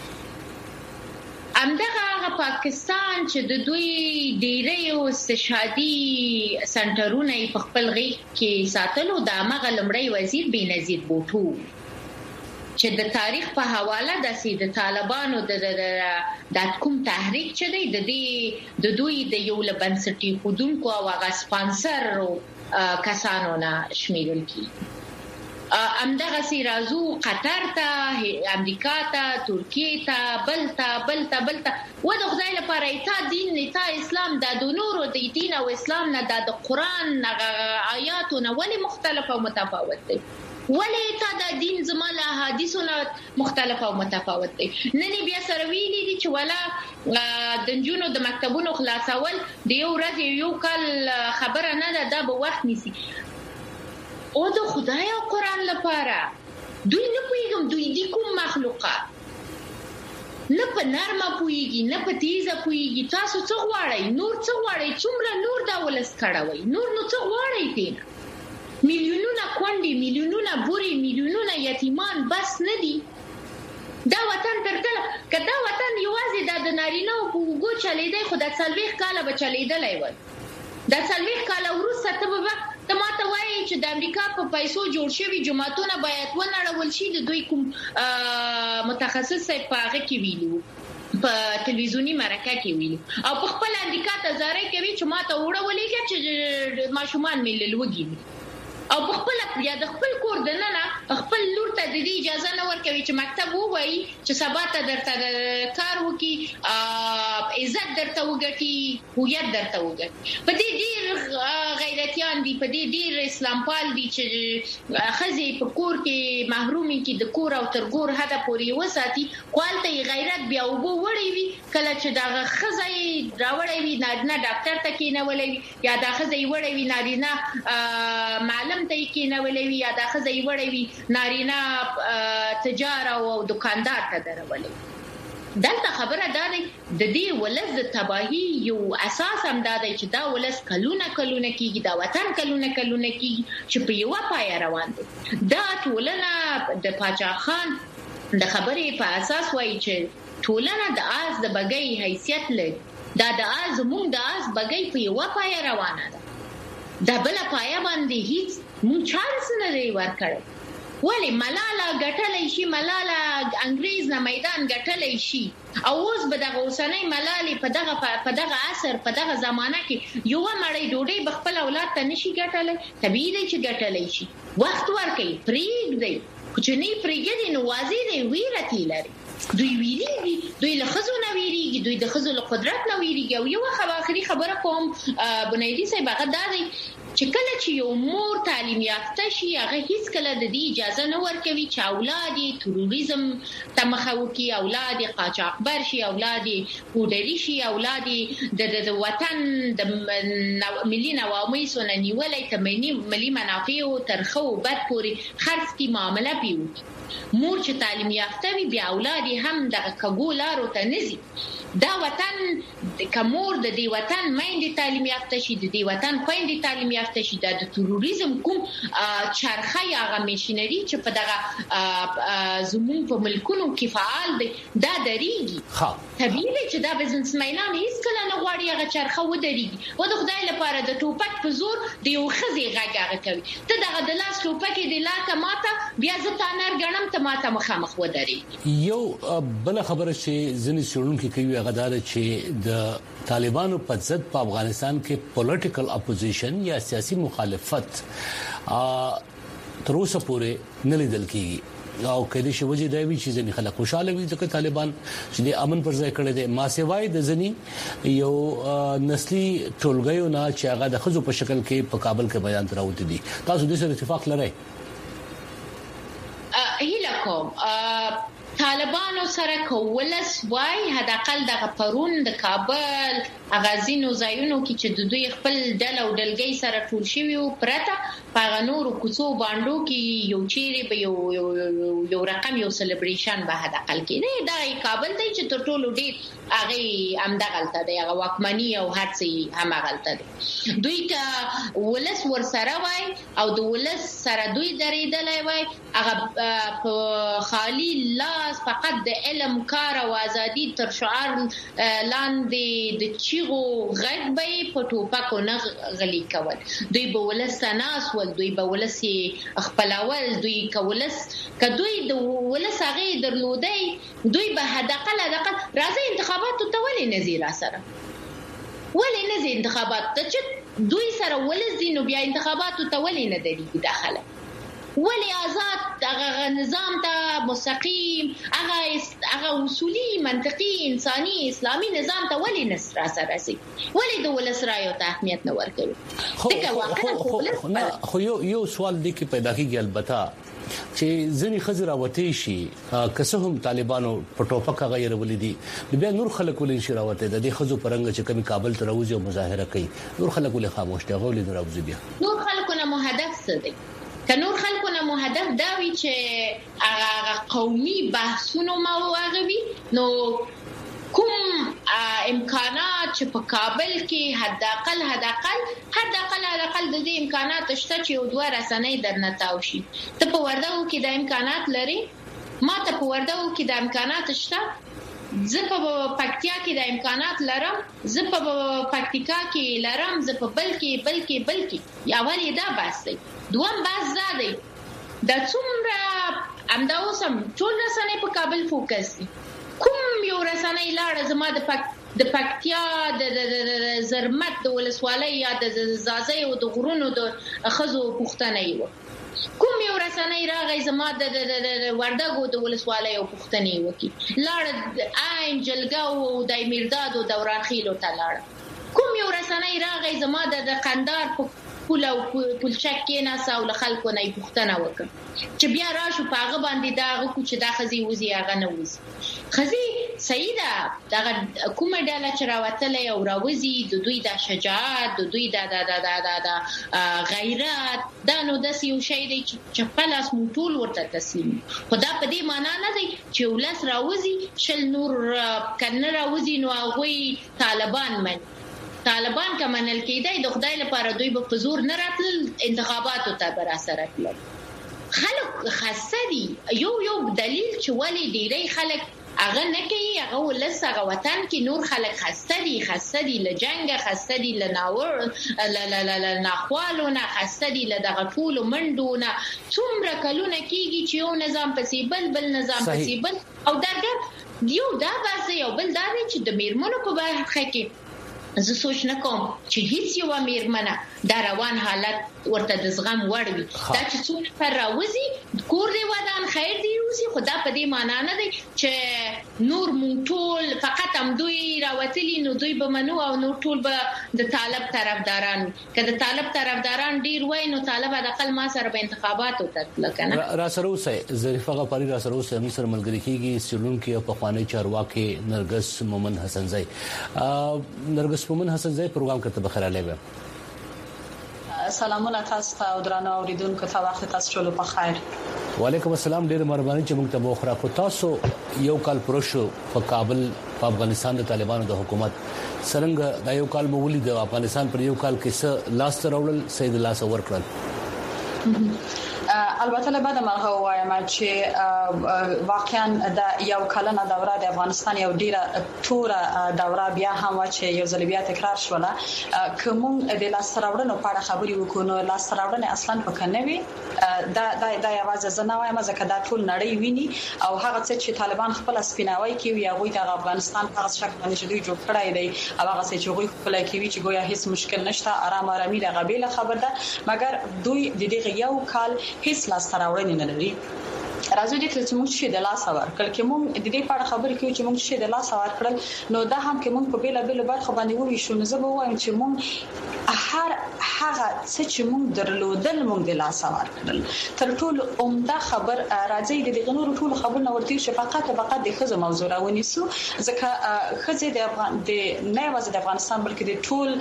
امدغه پاکستان چې د دوی ډیری او استشهادي سنټرونه په خپل غیږ کې ساتلو د هغه لمړی وزیر بنظیر بوټو چې د تاریخ په حواله د سید طالبانو د کوم تحریک چې د دوی د یو لبنسټي خودونکو او هغه سپانسر کسانو نه شمیرل کی. امدغه سي رازو قطر ته امریکا ته ترکیه ته بلتا و د خدای لپاره ایتا دین ایتا اسلام د نورو د دین او اسلام نه د قران آیاتونه ولی مختلف او متفاوت دي. ولی تا د دین زماله حدیثونه مختلف او متفاوت دي. نن بیا سره ویلي دي چې ولا د جنونو د مکتبونو خلاصول د یو ورځ یو کال خبره نه ده د وخت نیسي. او د خدای او قران لپاره دوی نه پوهیږم دوی دي کوم مخلوقات نه په نرمه پوهیږي نه په تیزه پوهیږي. تاسو څه غواړئ؟ نور څه غواړئ؟ څومره نور دا ولس کړوي؟ نور نو څه غواړئ؟ دین میلیونونه کونډې میلیونونه بوري میلیونونه یتیمان بس نه دي. دا وطن ترکله کدا وطن یوازې د نارینه او وګو چلیدای خو د 40 کاله به چلیدلای و. د 40 کاله وروسته ته به ته ماته وایي چې د امریکا په پیسو جوړ شوی جماعتونه باید ونړول شي. د دوی کوم متخصص په هغه کې ویلو په تلویزیونی مرکه کې ویلو او په خپل امریکا ته زارۍ کوي چې ماته وړولې چې ماشومان ملل وګي او په خپل یا د خپل کور دننه خپل لور ته د اجازه نه ورکوي چې مکتب ووایي چې سبا ته درته کار وکي عزت درته وګټي هویت درته وګټي. په دې ډیر غیرتيان دي، په دې ډیر اسلام پال دي چې خزي په کور کې محرومي کې د کور او تر ګور هدا پوري وساتي کوالته غیرت بیا وبو وړي وي کله چې دا خزي راوړي وي نه ډاکټر ته کې نه ولوي یا دا خزي وړي وي نارینه معلم ته کې نه ولوي یا دا خزي وړي وي نارینه تجار او دکاندار ته درولي. دلته خبره ده د دې ولز د تباہي یو اساس هم ده چې دا ولز کلونه کېږي، دا وطن کلونه کېږي چې په یو پای روان دي. دا ټولنه د پاچا خان د خبرې په اساس وایي چې ټولنه د آز د بګۍ حیثیت لري. دا د آز مونږ د آز بګۍ په یو پای روانه ده. دا بل پای باندې هیڅ مونږ چانس نه دی ورکړی. ولی ملاله ګټلې شي، ملاله انګريز نه میدان ګټلې شي او اوس به دغه اوسنۍ ملاله په دغه عصر په دغه زمانہ کې یو مړی ډوډۍ بخپل اولاد ته نشي ګټلې. طبيعي دی چې ګټلې شي، وخت ورکړي، پریګ دی کوچنی پریګ دی نو واځي دی ویرتی لري. دوی ویریږي، دوی له خزو نه ویریږي، دوی د خزو له قدرت نه ویریږي. او یو اخري خبره کوم بنیدی صاحب هغه دا دی چې کله چې یو مور تعلیم یافته شي هغه هیڅ کله د دې اجازه نه ورکوي چې اولاد تروریزم ته مخه وکړي، اولاد قاچاقبر شي، اولاد پودري شي، اولاد د وطن د ملي نواميسو نه نیولې تمني ملي منافع او ترخو بد پوري خرڅ کی معاملې پیو. مور چې تعلیم یافته وي بیا اولاد هم د کګولارو ته نزي. دا وطن کمور د دې وطن مېندې تعلیم یافته شي، د دې وطن خويندې تعلیم یافته شي، د تروریزم کوم چرخه یا غمشنری چې په دغه زمون په ملکونو کې فعال دي دا دريږي. طبيعي چې دا بزنسمنان هیڅ کله نه غواړي هغه چرخه ودرېږي. و د خدای لپاره د ټوپک په زور د یو خزي غاګه کوي. ته دغه د لاس ټوپک دی لاکه ماته بیا زه تانر غنم ته ماته مخامخ ودرې. یو بل خبره چې ځنې سړونکو کوي هغه دا چې د طالبانو په ضد په افغانستان کې پولیټیکل اپوزیشن یا سیاسي مخالفت تر اوسه پورې نه لیدل کیږي او کله چې وجه دی چې ځنې خلک خوشاله وي ځکه طالبان چې د امن پر ځای کړی دی. ما سیوای د ځنې یو نسلی ټولګیو نه چې هغه د خزو په شکل کې په کابل کې بیان تراوت دي. تاسو د سره اتفاق لرئ؟ هیله کوم طالبانو سره کولس وای هداقل د پرون د کابل اغازینو زایونو کې چې د دوی خپل ډل او ډلګي سره ټول شوی او پرته په نورو کوڅو باندې کې یو چیرې به یو رقم یو سلیبریشن به هداقل کې نه دا کابل دی چې تر ټولو ډیر هغه امدا غلطه دی، هغه واکمنی او هرڅه هم غلطه دی. دوی ته ولس ور سره وای او د ولس سره دوی درېدلای وای هغه خالی لاس فقط د علم کار او ازادي تر شعار لاندې د چیغو غږ به په ټوپکو نه غلي کول. دوی به ولس ناس ول، دوی به ولس خپلول، دوی کولس کدوې د ولس هغه درلودي دوی به هداقل راځي انتخابات ته ولې نذیر سره ولې نذیر انتخابات ته چې دوی سره ولس دي نو بیا انتخابات ته ولې نه دی داخله ولی آزاد هغه نظام ته مستقیم هغه اصولي منطقي انساني اسلامي نظام ته ولی نصر سره سي ولی د ولس رایو ته اهمیت نه ورکوي. خو یو سوال دی کې پیدا کیږي البته چې ځنی خزر راوته شي که څه هم طالبانو په ټوپک غیر ولیدي بیا نور خلک ولې شي راوته د دې خزو پرنګ چې کمی کابل ته راوځي او مظاهره کوي نور خلک ولې خاموش دي غوړي نه راوځي بیا نور خلکو نه مهدف څه دی کنور خلکو نه مهدف دا وی چې هغه قومي بحثونو موغوي نو کوم امکانات چې په کابل کې حداقل د دې امکانات شته چې یو دوه رسنۍ درنتاو شي. ته په وردګو کې د امکانات لري، ما ته په وردګو کې د امکانات شته، زه په پکتیا کې د امکانات لرم، زه په پکتیکا کې لرم، زه په بلکې یاولې دا بس دی. دوم بس دا دی د څومره امدا اوسم ټول رسنۍ په کابل فوکس دي. کوم یو رسنۍ لاړه زما د پکتیا د زرمت د ولسوالۍ یا د زازي او د غرونو د خزو پښتنه یو، کوم یو رسنۍ راغی زما د وردګو د ولسوالۍ او پښتنې وکي، لاړه عین جلګه او د میرداد او دوران خیلو ته لاړه. کوم یو رسنۍ راغی زما د قندار په پول او پولچک کې ناسا او خلکو نه پښتنه وکړه چې بیا راشو په هغه باندې دا غو چې دا خزي وزي هغه نه وزي. خزي سیده دا کومه ډاله چې راوتلې او راوزي د دوی د شجاعت، د دوی د غیرت، دا نو د یو شی دی چې پلاس موټول ورته تسلیم. خدا په دې معنی نه دی چې ولس راوزي شل نور کنه راوزي نو هغه طالبان کمنل کېدای د خدای لپاره دوی په زور نه راتل انتخاباتو ته بر اثر کړل. خلک خاصه دي یو دلیل چې ولی ډیری خلک هغه نه کوي، هغه ولسغه وطن کې نور خلک خاصه دي له جنگ، خاصه دي له ناور لا ناخوالونه، خاصه دي له دغه ټول منډونه. څومره کلونه کېږي چې یو نظام پسې بل نظام پسې بل او درګه یو دا بس یو بل دا چې د میرمنو په برخه کې زه سوچ نه کوم چې هیڅ یو میرمنه دا روان حالت ورته د زغم وړ وي. دا چې څونه پر راوځي کور دی ودان خیر دی روزي، خدا په دې معنی نه دی چې نور مونږ ټول فقط هم دوی راوتلی نو دوی به منو او نور ټول به د طالب طرفداران. که د طالب طرفداران ډیر وای نو طالب د اقل ما سره به انتخابات وکړل کنه. را سره اوسه ظریفه غفاری را سره اوسه مصر ملګری کیږي سیلونکو او په خوانی چارواکي نرګس مومن حسنزئی. نرګس مومن حسنزئی پروګرام کته بخیر علیه. سلامونه تاسو ته او درنو اوریدونکو ته وخت تاسو ټول په خیر. وعلیکم السلام، ډیر مهرباني چې موږ ته بوخره کو. تاسو یو کال پروشو په کابل په افغانستان د طالبانو د حکومت څنګه دا یو کال مولي د افغانستان پر یو کال کې څه لاس ترول سید الله سور کړل. البته له بعد مرغه وایم چې واقعا د یو کلنه دوره د افغانستان یو ډیره توره دوره بیا هم چې یو ځل بیا تکرار شوله. کوم د لاستراوړنو په اړه خبري وکړو، لاستراوړنه اصلا پکې نه وي. دا یوازې زنه وایم ځکه دا ټول نړۍ ویني او هغه څه چې طالبان خپل سپیناوي کوي یا غوي د افغانستان په شک باندې چې دوی جوړ کړای دی او هغه څه چې غوي خپل کوي چې ګویا هیڅ مشکل نشته، آرامي د غبیله خبر ده، مګر دوی د دې یو کال هیڅ لاس تراوړنې نه لري. راځي چې موږ شي د لاس اور کله کې موږ د دې په اړه خبرې کوو چې موږ شي د لاس اور کړل نو دا هم کې موږ په بیل برخه باندې وویل شو. نو زه به وایم چې موږ هغه څه چې موږ درلودل موږ د لاس اور کړل. تر ټولو عمده خبر راځي د دې غنور ټول خبر نه ورته چې فقط د خزو موضوع راونیسو ځکه خزه د نه یوازې د افغانستان بلکې د ټول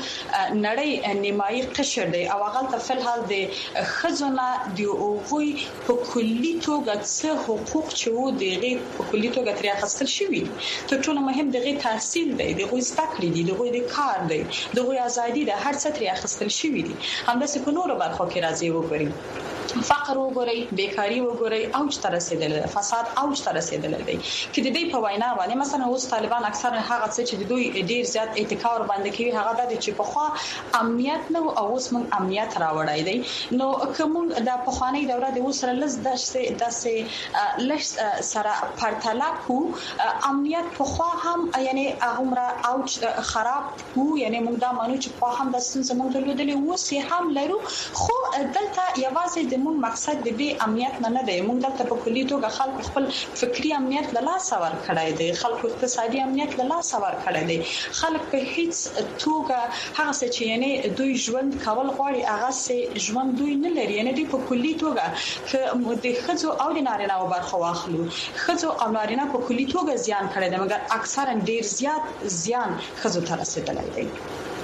نړۍ نیمایي قشر دی او هغه ته فلحال د خزونه دی او غوي په کلی توګه څه حقوق چې وو دغه په کلی توګه ترې اخیستل شوی. تر ټولو مهم دغه تحصیل دی، دغه زده کړې دي، دغه د کار دی، دغه ازادي د هر څه ترې اخیستل شوی دي. همداسې په نورو برخو کې راځي وګورئ فقر وګورئ، بیکاری وګورئ، اوج ته رسیدل، فساد اوج ته رسیدل دی. چې د دې په وینا باندې مثلا اوس طالبان اکثر هغه څه چې دوی ډیر زیات اتکا ور باندې کوي هغه د چې په خوا امنیت نه او اوس موږ امنیت راوړای دی. نو کوم د پخوانی دوره د اوس سره لږ داسې لږ سره پرتله کو امنیت په خوا هم یعنی هغه اوج خراب کو، یعنی موږ دا مانو چې په هم د ستونزې موږ درلودلې اوس هم لرو، خو دلته یوازې موږ مقصد د دې امنیت نه دی. موږ دلته په کلی توګه خلک خپل فکری امنیت له لاس ور کړی دی، خلک اقتصادي امنیت له لاس ور کړی دی. خلک په هیڅ توګه هغه څه چې یعنی دوی ژوند کول غواړي هغه څه ژوند دوی نه لري. یعنی دوی په کلی توګه چې د خځو او د نارینه برخه واخلو، خځو او نارینه په کلی توګه زیان کړی دی، مګر اکثرا ډیر زیات زیان خځو ته رسیدلی دی.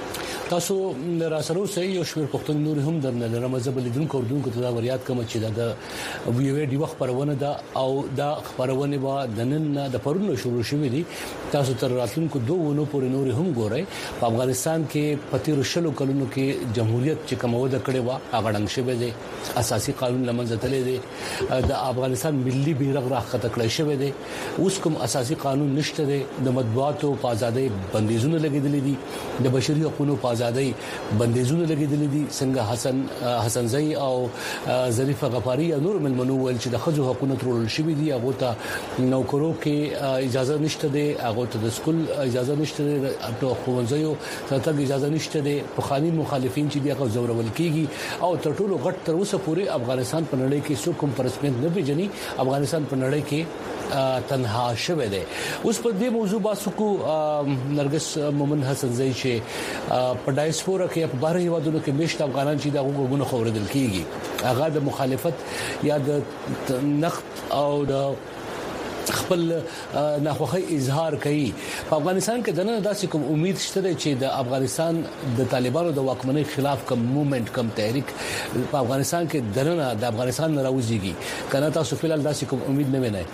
تاسو را سره اوسئ یو شمېر پښتون نور هم درنه رمضان لیدونکو اردوونکو ته دا وریاد کوم چې دا ویو دی وخت پرونه دا او دا خبرونه با د نن د پرونو شروع شوې دي تاسو تر راتلونکو 2 ونو پورې نور هم ګورئ په افغانستان کې پتیرو شلو کلونو کې جمهوریت چې کومه کړې و هغه ډنګ شوی دی اساسي قانون لمنځه تللی دی د افغانستان ملي بیرغ راخته کړی شوی دی اوس کوم اساسي قانون نشته دی د مطبوعاتو په ازادۍ بندیزونه لګیدل دي د بشري حقوقو په ازادۍ بندیزونه لګیدل دي څنګه حسنزئی او ظریف غفاری او نور ملمنو ول چې د خځو حقوقو ترول شوی دي هغه ته نوکرو کې اجازه نشته دی هغه ته د سکول اجازه نشته دی په خوځیو ته اجازه نشته دی په خاني مخالفین چې بیا زورول کیږي او تر ټولو غټ تر اوسه پورې افغانستان په نړۍ کې څوک کوم پرسپند نه پیژني افغانستان په نړۍ کې تنها شوه دی اوس په دې موضوع باسو کو نرګس مومن حسنزئی چې په ډایسپورا کې په بهر هیوادونو کې مشت افغانان چې د حقوقو خوردل کیږي هغه د مخالفت یا د نقد او د خپل ناخوخي اظهار کوي په افغانستان کې دنه داسې کوم امید شته چې د افغانستان د طالبانو د واکمنۍ خلاف کوم موومېنټ کوم تحریک په افغانستان کې دنه د افغانستان راوځيږي کنه تاسو فلال داسې کوم امید نه وینئ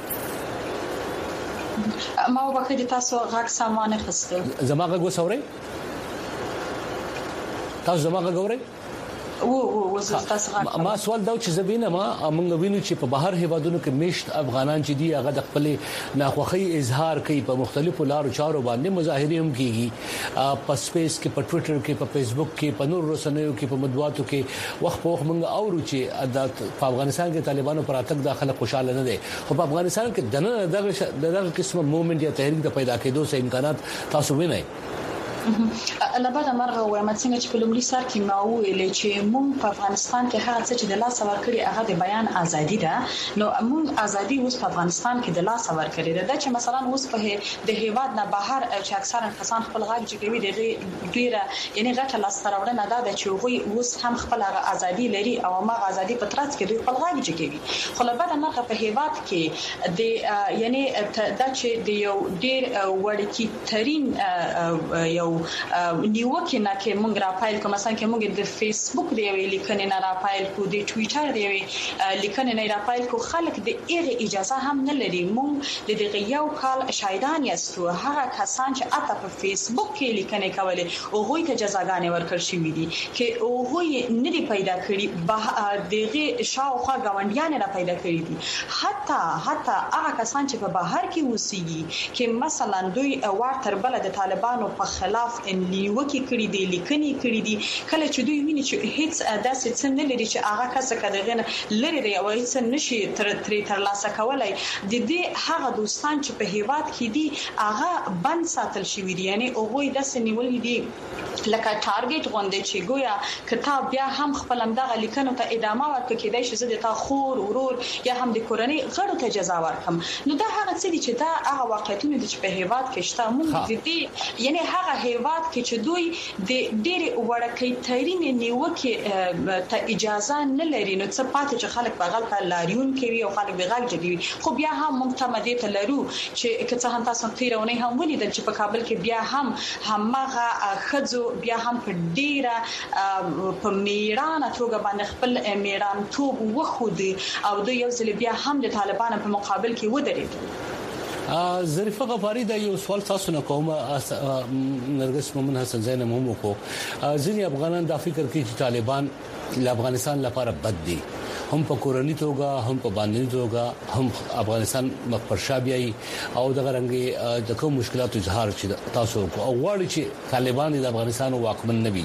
ما وبخښه تاسو غږ سامانه خسته زما غږ وسورئ تاسو زما غږ اورئ ما سوال دا چې زبینه ما موږ وینو چې په بهر هیوادونو کې مشت افغانان چې دی هغه د خپل ناخوخي اظهار کوي په مختلفو لارو چارو باندې مظاهره هم کیږي په سپیس کې په ټوئیټر کې په فیسبوک کې په نور رسنیو کې په مطبوعاتو کې وخت په وخت موږ اورو چې په افغانستان کې طالبانو پر اتک داخله خوشاله نه دي خو په افغانستان کې دغه قسمه موومېنټ یا تحریک د پیدا کېدو سه امکانات تاسو وینئ لبدا مرغه وایم څنګه چې په لومړي سر کې ما ویل چې مونږ په افغانستان کې هغه څه چې د لاس ورکړي هغه د بیان ازادي ده نو مونږ ازادي اوس په افغانستان کې د لاس ورکړي ده چې مثلا اوس په د هیواد نه بهر چې اکثرا کسان خپل غږ جګوي د ډیره یعنی غټه لاس ترورنه ده چې هغه اوس هم خپل ازادي لري او ما ازادي په ترڅ کې دوی خپل غږ جګوي خو لبدا مرغه په هیواد کې د یعنی دا چې د یو ډیر وړکی ترين یو نیوکه نه کې مونږ را پایل کوم مثلا کې مونږ د فیسبوک دی لیکنې نه را پایل کو د ټوئیټر دی لیکنې نه را پایل کو خلک د ایغه اجازه هم نه لري مونږ د دغه یو کال شاهدان یاستو هغه کسان چې اته په فیسبوک کې لیکنې کولې او هغوی ته جزاګانې ورکړ شوې دي چې هغوی نه دی پیدا کړي دغه شاوخوا غونډیان را پیدا کړي دي حتی هغه کسان چې په بهر کې اوسېږي چې مثلا دوی ورتر بل د طالبانو په خلاف نیوکه کړې دي لیکنې کړې دي کله چې دوی ویني چې هیڅ داسې څه نه لري چې هغه کس کډغنه لري دی او هیڅ نشي تر لاسه کولای د دې هغه دوستان چې په هیواد کې دي هغه بند ساتل شوی دي یعنی هغه داسې نیولې دي لکه ټارګټ غونډه چې گویا کتاب بیا هم خپل دغه لیکنو ته ادامه ورکړي کېدای شي زه د تا خور ورور یا هم د کورنۍ غړو ته جزا ورکم نو دا هغه څه دي چې دا هغه واقعیتونه دي چې په هیواد کې شته موږ دي یعنی هغه هیواد کې چې دوی د ډېر وړکې ترين نیوکه ته اجازه نه لري نو څه پاتې چې خلک په غلطه لاریون کوي او خلک به غږ جوړوي خو بیا هم موږ ته مدې ته لرو چې کڅه هم تاسو تیرونه هم ولیدل چې په کابل کې بیا هم همغه خځو بیا هم په ډیره په میران توګه باندې خپل میران توب وخود او دوی یو ځل بیا هم د طالبانو په مقابل کې ودرېدل ظریف غفاری دا یو سوال تاسو نه کوم نرګس مومن حسنزئی نه مو کو ځینې افغانان دا فکر کوي چې طالبان ل افغانستان لپاره بد دي هم په کورنۍ توګه هم په باندې توګه هم افغانستان مخپرشا بیاي او دغه رنګي د کوم مشکلاتو اظهار چې تاسو کو او غواړي چې طالبان د افغانستان واکمن نه وي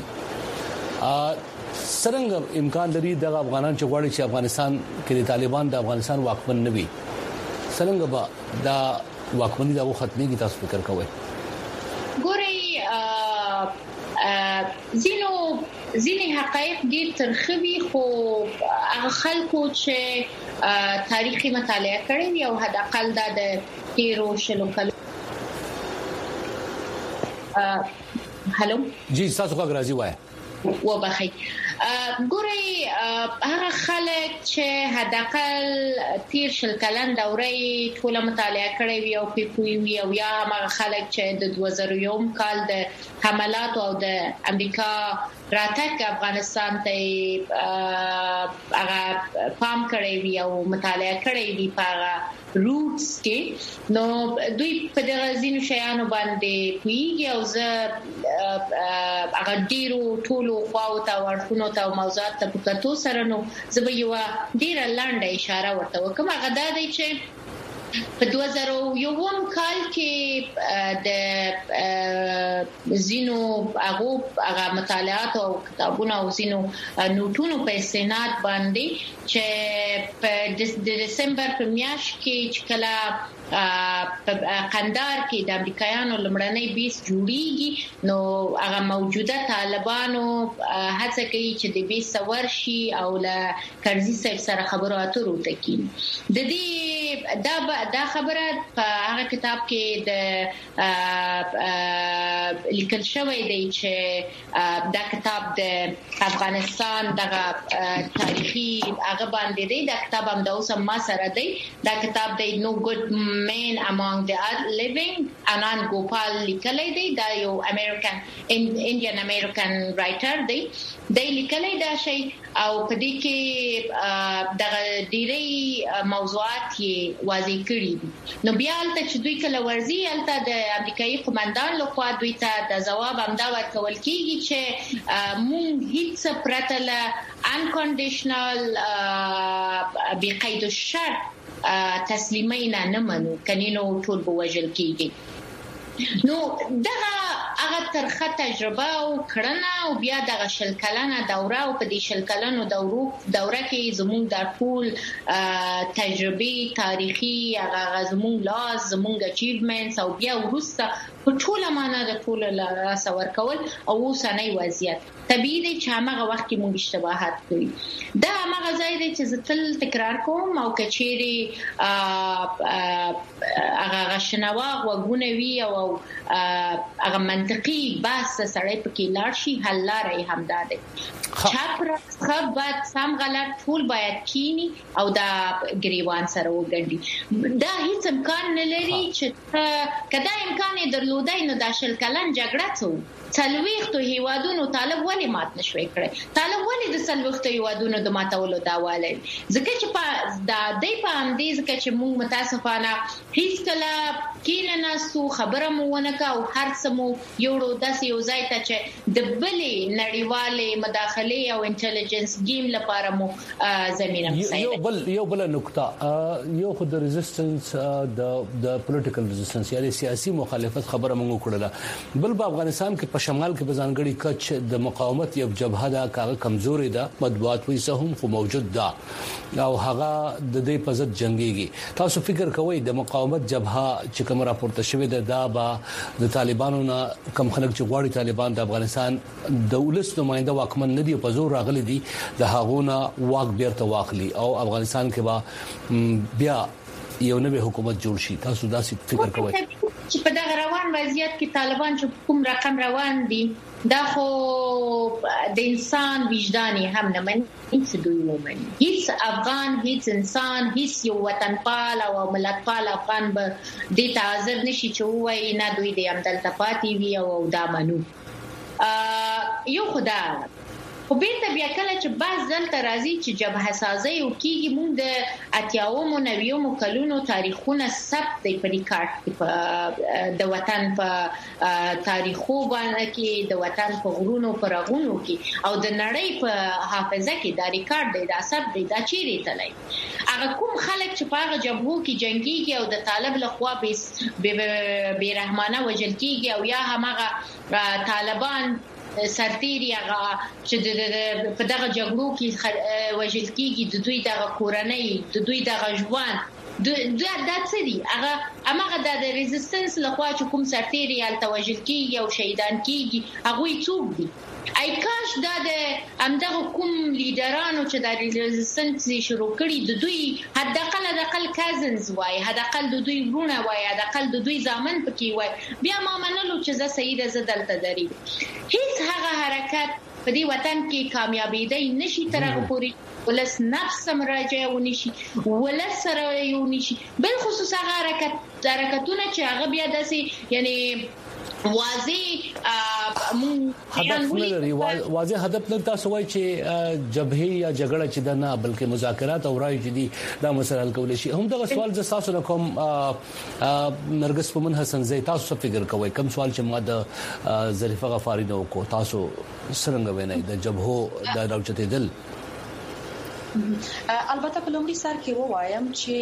څنګه امکان لري د افغانان چې غواړي چې افغانستان کې د طالبان د افغانستان واکمن نه وي څنګه به دا واکمني دا ختمي کی تاسو فکر کوئ ګوري ځینې حقایق ډیر ترخوي خو هغه خلکو چې تاریخي مطالعه کړي او حد اقل د تیرو شلو کلو هالو جی تاسو کا غراضي وای وبخي ګوري هغه خلک چې حداقل تیر شل کلن دورې ټول مطالعه کړې وي او پوي وي او یا هغه خلک چې د 2001 کال د حملات او د امریکا راتګ افغانستان ته هغه پام کړی وي او مطالعه کړی وي په روټس کې نو دوی په دغه ځینو شیانو باندې پوهیږي او زه هغه ډیرو ټولو خواو ته ورخونو ته موضوعات ته په کتو سره نو زه به یو ډیره لنډه اشاره ورته وکم هغه دا دی چې په 2001 کال کې د زینو هغه مطالعات او کتابونه او زینو نوټونو په سېنات باندې چې په دسمبر په میاشت کې چې کله قندار کې د امریکایانو لمړنۍ بیس جوړیږي نو هغه موجوده طالبانو هڅه کوي چې د بیس ورشي او له کرزي صاحب سره خبرو اترو وکړي د دې دا خبره په هغه کتاب کې د لیکل شوی دی چې دا کتاب د افغانستان دغه تاریخي هغه باندې دی دا کتاب هم د اوس ما سره دی دا کتاب دی No Good Men Among the Living انان ګوپال لیکلی دی دا یو Indian American writer دی لیکلی دا شی او په دې کې دغه ډیری موضوعات یې واضح کړي نو بیا البته چې دوی کله ورزي البته د امریکایي قومندان لخوا دوی ته د جواب امدا ورکول کیږي چې مونږ هیڅ پرته له unconditional بقید الشرط تسلیمینا نه منو کنينو ټول بوجل کیږي نو دغه هغه ترخه تجربه او کړنه او بیا دغه شل کلنه دوره او په دې شل کلنو دوره کې زموږ د ټول تجربه تاریخي هغه زموږ لاس زموږ اچیومنټس او بیا ورسته په ټوله معنا د ټول لاس ورکول او اوسنۍ وضعیت طبيعي دي چې هغه وخت کې موږ اشتباهات کوي دا هغه ځای دی چې زتل تکرار کوم او کچيري هغه غشنوا وګونه وی او هغه منطقي بحث سره پکې لاړ شي حل لاري همدا دی چاپر خبرت سم غلط ټول باید کینی او دا گریوان سره وګڼي دا هیڅ امکان نه لري چې کدا امکان درلودای نو د شل کلن جګړه څو څلويختو هیوادونو طالب ولی مات نشوي کړی طالب ولی د څلويختو هیوادونو د ماتولو داواله ځکه چې په د دې په اندیز کې چې موږ متاسفانه هیڅ کله کېنه ناسو خبره مو ونکا او هر څمو یوړو داسې یو ځای ته چې د بلې نړیواله مداخله او انټيليجنس گیم لپاره مو زمينه مساعده یو بل نقطه یو خو د ریزिस्टنس د پولیټیکل ریزिस्टنس یعنی سیاسي مخالفت خبره مونږ کړله بل په افغانستان کې په شمال کې بزانګړي کچ د مقاومت یو جبهه دا کاغه کمزوري ده مطبوعات وي سهم خو موجود ده او هغه د دې په ضد جنگيږي تاسو فکر کوئ د مقاومت جبهه چې کوم راپورته شوی ده دا به د طالبانو نه کم خلک چې غواړي طالبان د افغانستان د ولس نماینده واکمن نه دي په زور راغلي دي د هغونه واک بیرته واخلي او افغانستان کې به بیا یو نوې حکومت جوړ شي تاسو دا څه فکر کوئ چې په دغه روان وضعیت کې طالبان چې کوم رقم روان دي دا خو د انسان وجداني هم نه مني هیڅ دوی ومني هیڅ افغان هیڅ انسان هیڅ یو وطنپال او ملتپال افغان به د تعذر نشي چې وایي نه دوی د امدل تپاتې وي او دا منو یو خدا خو بیرته بیا کله چې باز دلته راځي چې جبهه سازي او کیږي مونږ د اتیاومو نویومو کلونو تاریخونه ثبت دی په ریکارډ کې د وطن په تاریخو باندې کې د وطن په غرونو پر غونو کې او د نړۍ په حافظه کې دا ریکارډ دی دا ثبت دی دا چیرې تلای هغه کوم خلک چې په هغه جبهو کې جنگيږي او د طالب لخوا به رحمانه وجل کیږي او یا همغه طالبان سرتيري هغه چې په دغه جګړو کې وجل کیږي د دوی دغه کورنۍ د دوی دغه ژوند دا څه دي هغه د ریزिस्टنس لخوا چې کوم سرتيري ال توجل کیږي او شهیدان کیږي هغه څوک دي ای کاش دا د امدغه کوم لیډرانو چې د ریزिस्टنس شروع کړي د دوی حداقل کازنز وای حداقل د دوی ورونه وای حداقل د دوی ځامن پکې وای بیا ما منلو چې زه سیده زدلته دري هیڅ هغه حرکت په دې وطن کې کامیابی نشي ترغه پوری ولس نفس مراجعه ونشي ولس سره ونشي بل خصوص هغه حرکتونه چې هغه بیا داسې یعنی واضح هدف نه تاسو وایي چې جبهه یا جګړه چې نه بلکې مذاکرات او رای جدي دا مسله حل کول شي هم دا سوال ز تاسو نه کوم نرګس پمن حسن زئی تاسو فکر کوئ کوم سوال چې ما د ظریفه غفاری نو کو تاسو څنګه وینئ د جبهه د راوچته دل البته په لومړي سر کې وایم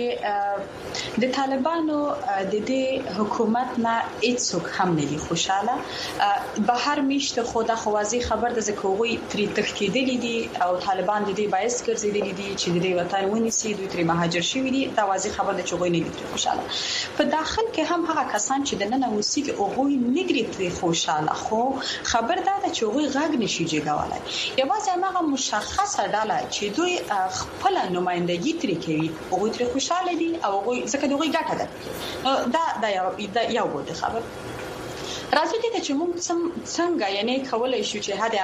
چې د طالبانو د دې حکومت نه هیڅوک هم نه دي خوشاله بهر میشته خود خوازي خبر د زکوغي تری تخکیدلې دي او طالبان د دې باعث ګرځېدلې دي چې د دې وطن ونیسي دوی تری مهاجر شوي دي دا واضح خبر د چوغي نه دي خوشاله په داخل کې هم هغه کسان چې د نن اوسې کې اوغوي نګري تری خوشاله خو خبر دا د چوغي غږ نشي جوړولای یوازې هغه مشخصه ډاله چې دوی خپل نمائندګي ترې کوي او ترې خوشاله دي او ځکه دوی ګټه ده دا یو بده خبر راځي چې موږ څنګه یعنی کولای شو چې هدا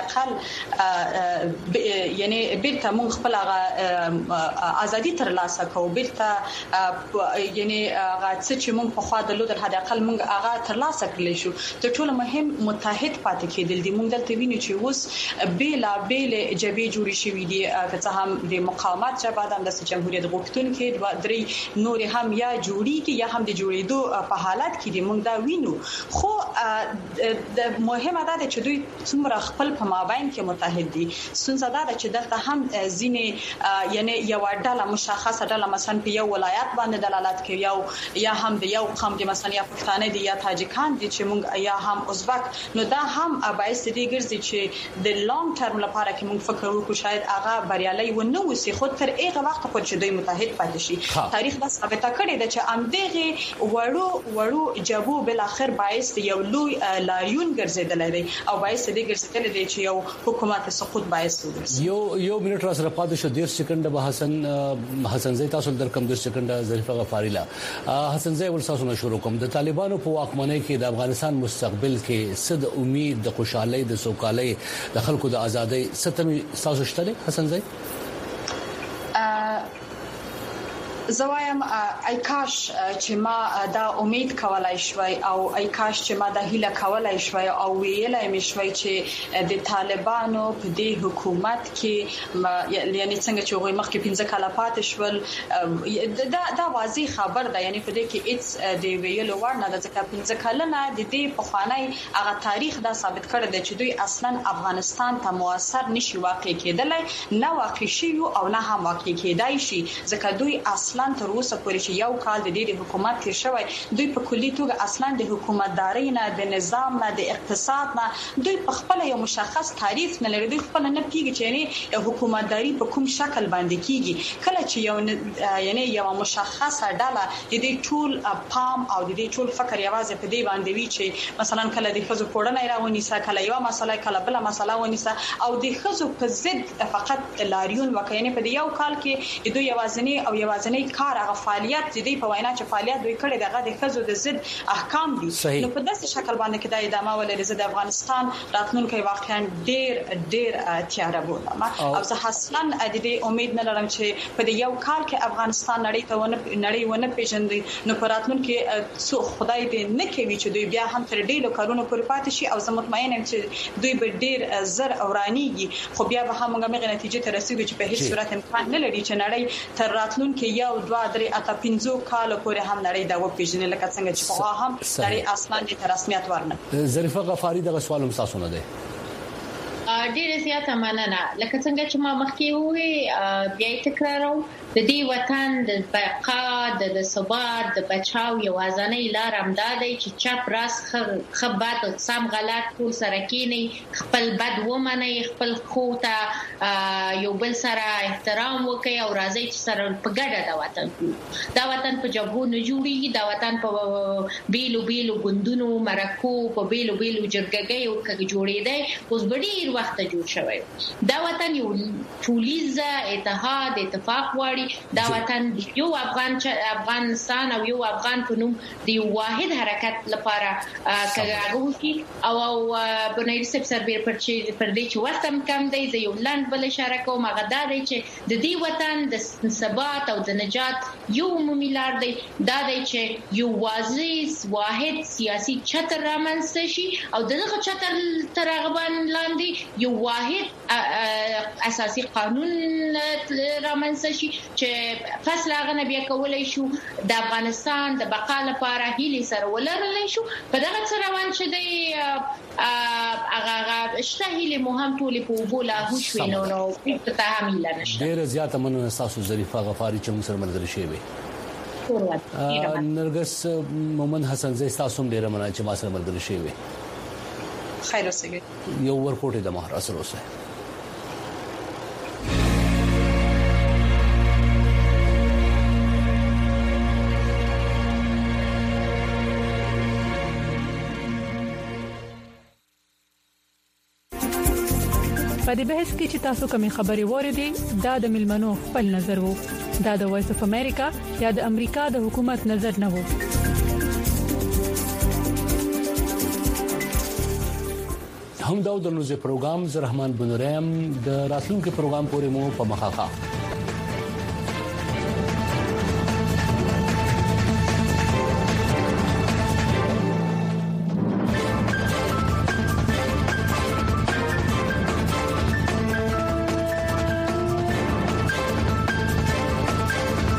اقل یعنی بیرته موږ خپل ازادي ترلاسه کوو بیرته یعنی هغه چې موږ په خوا د لودل هدا اقل موږ هغه ترلاسه کړل شو ته ټول مهم متحد پاتې کېدل دي موږ دلته وینو چې اوس بیلا بیل جبهه جوړې شوې دي که څه هم د مقاومت جبهه د جمهوریت غوښتونکو د درې نور هم یا جوړیږي یا هم د جوړېدو په حالت کې دي موږ دا وینو خو د مهمه ده چې دوی څومره خپل په مابین کې متحد دي ستونزه ده چې دلته هم ځینې یعنی یو ډله مشخصه ډله مثلا په یو ولایت باندې دلالت کوي یا هم د یو قوم د مثلا یا پښتانه دي یا تاجکان دي چې موږ یا هم ازبک نو دا هم باعث دي ګرځي چې د لانګ ټرم لپاره کې موږ فکر وکړو شاید هغه بریالي ونه وسی خو تر هغه وخت پورې چې دوی متحد پاتې شي تاریخ دا ثابت کړی دی چې امدغه وړو جبو بل اخر باعث یو لوی لاریون ګرځیدل دي او باعث دې ګرځیدل دي چې یو حکومت سقوط باعث وګرځي یو منټ را سره پاتې شو 10 سکند به حسن زئی تاسو در کم 10 سکند ظریفه غفاری لا حسن زئی ول تاسو شروع کوم د طالبانو په واکمنۍ کې د افغانستان مستقبل کې صد امید د خوشحالي د سوکالۍ د خلکو د ازادۍ ستمي تاسو شته حسن زئی زوایم ای کاش چې ما دا امید کولای شوي او ای کاش چې ما دا هیله کولای شوي او ویلای مې شوي چې د طالبانو په دې حکومت کې یعنی څنګه چې غوي مخکې 15 کاله پاتې شول دا واضح خبر ده یعنی په دې کې هیڅ دی ویلو ورنه د ځکه 15 کاله نه د دې په خوانی هغه تاریخ دا ثابت کړی دی چې دوی اصلا افغانستان ته موثر نشي واقع کېدلای نه واقع شي او نه هم واقع کېدای شي ځکه دوی اصلا تر اوسه پورې چې یو کال د دې حکومت کې شوی دوی په کلی توګه اصلا د حکومتداري نه د نظام نه د اقتصاد نه دوی په خپل یو مشخص تعریف نه لري دوی خپل نه پیږي چې یعنی حکومتداري په کوم شکل باندې کیږي کله چې یو یعنی یو مشخصه ډله د دې ټول پام او د دې ټول فکر یوازې په دې باندې وی چې مثلا کله د خزو پوړنه راونی سره کله یو مسله کله بل مسله ونی سره او د خزو په ضد فقط لاریون وکړي په یو کال کې دوی یوازنی کار هغه فعالیت دي په وینا چې فعالیت دوی کړی دغه د خزو د ضد احکام دي نو په داسې شکل باندې کې د ادامه ولري زه د افغانستان راتلونکي واقعا ډیر تیاره بولم او زه اصلا د دې امید نه لرم چې په یو کال کې افغانستان نړۍ ونه پیژندي نو په راتلونکي څو خدای دې نه کوي چې دوی بیا هم تر ډیرو کارونو پورې پاتې شي او زه مطمئن یم چې دوی به ډیر زر اورانیږي خو بیا به هم موږ نتیجه ته رسیدو چې په هیڅ صورت امکان نه لري چې نړۍ تر راتلونکي یو 2-3 کال پورې هم نړۍ دا وپیژني لکه څنګه چې په هم نړۍ اسمان د رسمیت ورنه ظریفه غفاری د سوال هم تاسو نه دی ډیره زیاته مننه لکه څنګه چې ما مخکې وې بیا تکرارو د دې وطن د بقا د ثبات د بچاو یوازنۍ لار همدادي چې چپ راس خبات سم غلط ټول سره کېنی خپل بد ومني خپل خوته یو بل سره احترام وکي او راځي چې سره په ګډه دا وطن په جبهو نه جوړي دا وطن په بیلو غوندونو مرکو په بیلو جرګګي او کې جوړې دی اوس ډیر وخت وخت جوړ شوی دا وطن یو ټولیز اتحاد اتفاق واړي دا وطن یو افغانستان او یو افغان په نوم دی واحد حرکت لپاره کاغو کی او بنایي سربیر پر دې چې وختم کم دی د یو لاند بل اشاره کوم هغه دا دی چې د دې وطن د ثبات او د نجات یو عمومي لار دی دا دی چې یو واحد سیاسي چتر رامنځته شي او دغه چتر ترغبن لاندې یو واحد اساسي قانون رامنځته شي چې فصل هغه بیا کولای شو د افغانستان د بقا لپاره هیله سره ولرلای شو په دغه روان چې دی هغه اشتهیله مهم ټول په وبوله هوښ وینو په تحمل نشته ډیر زیات مننه تاسو ظریفه غفاری چې موږ سره ملګری شوي نرګس مومن حسن زې تاسو هم ډیر مننه چې ما سره ملګری شوي خیر اوسئ یو ورکوټه د مهر اثر اوسه په دې بحث کې چې تاسو کومې خبرې وریدي دا د ملمنو خپل نظر وو دا د وایس اف امریکا یا د امریکا د حکومت نظر نه وو هم دا د نوزه پروګرام زرحمان بنورم د راتلونکو پروګرام پورې مو په مخاخه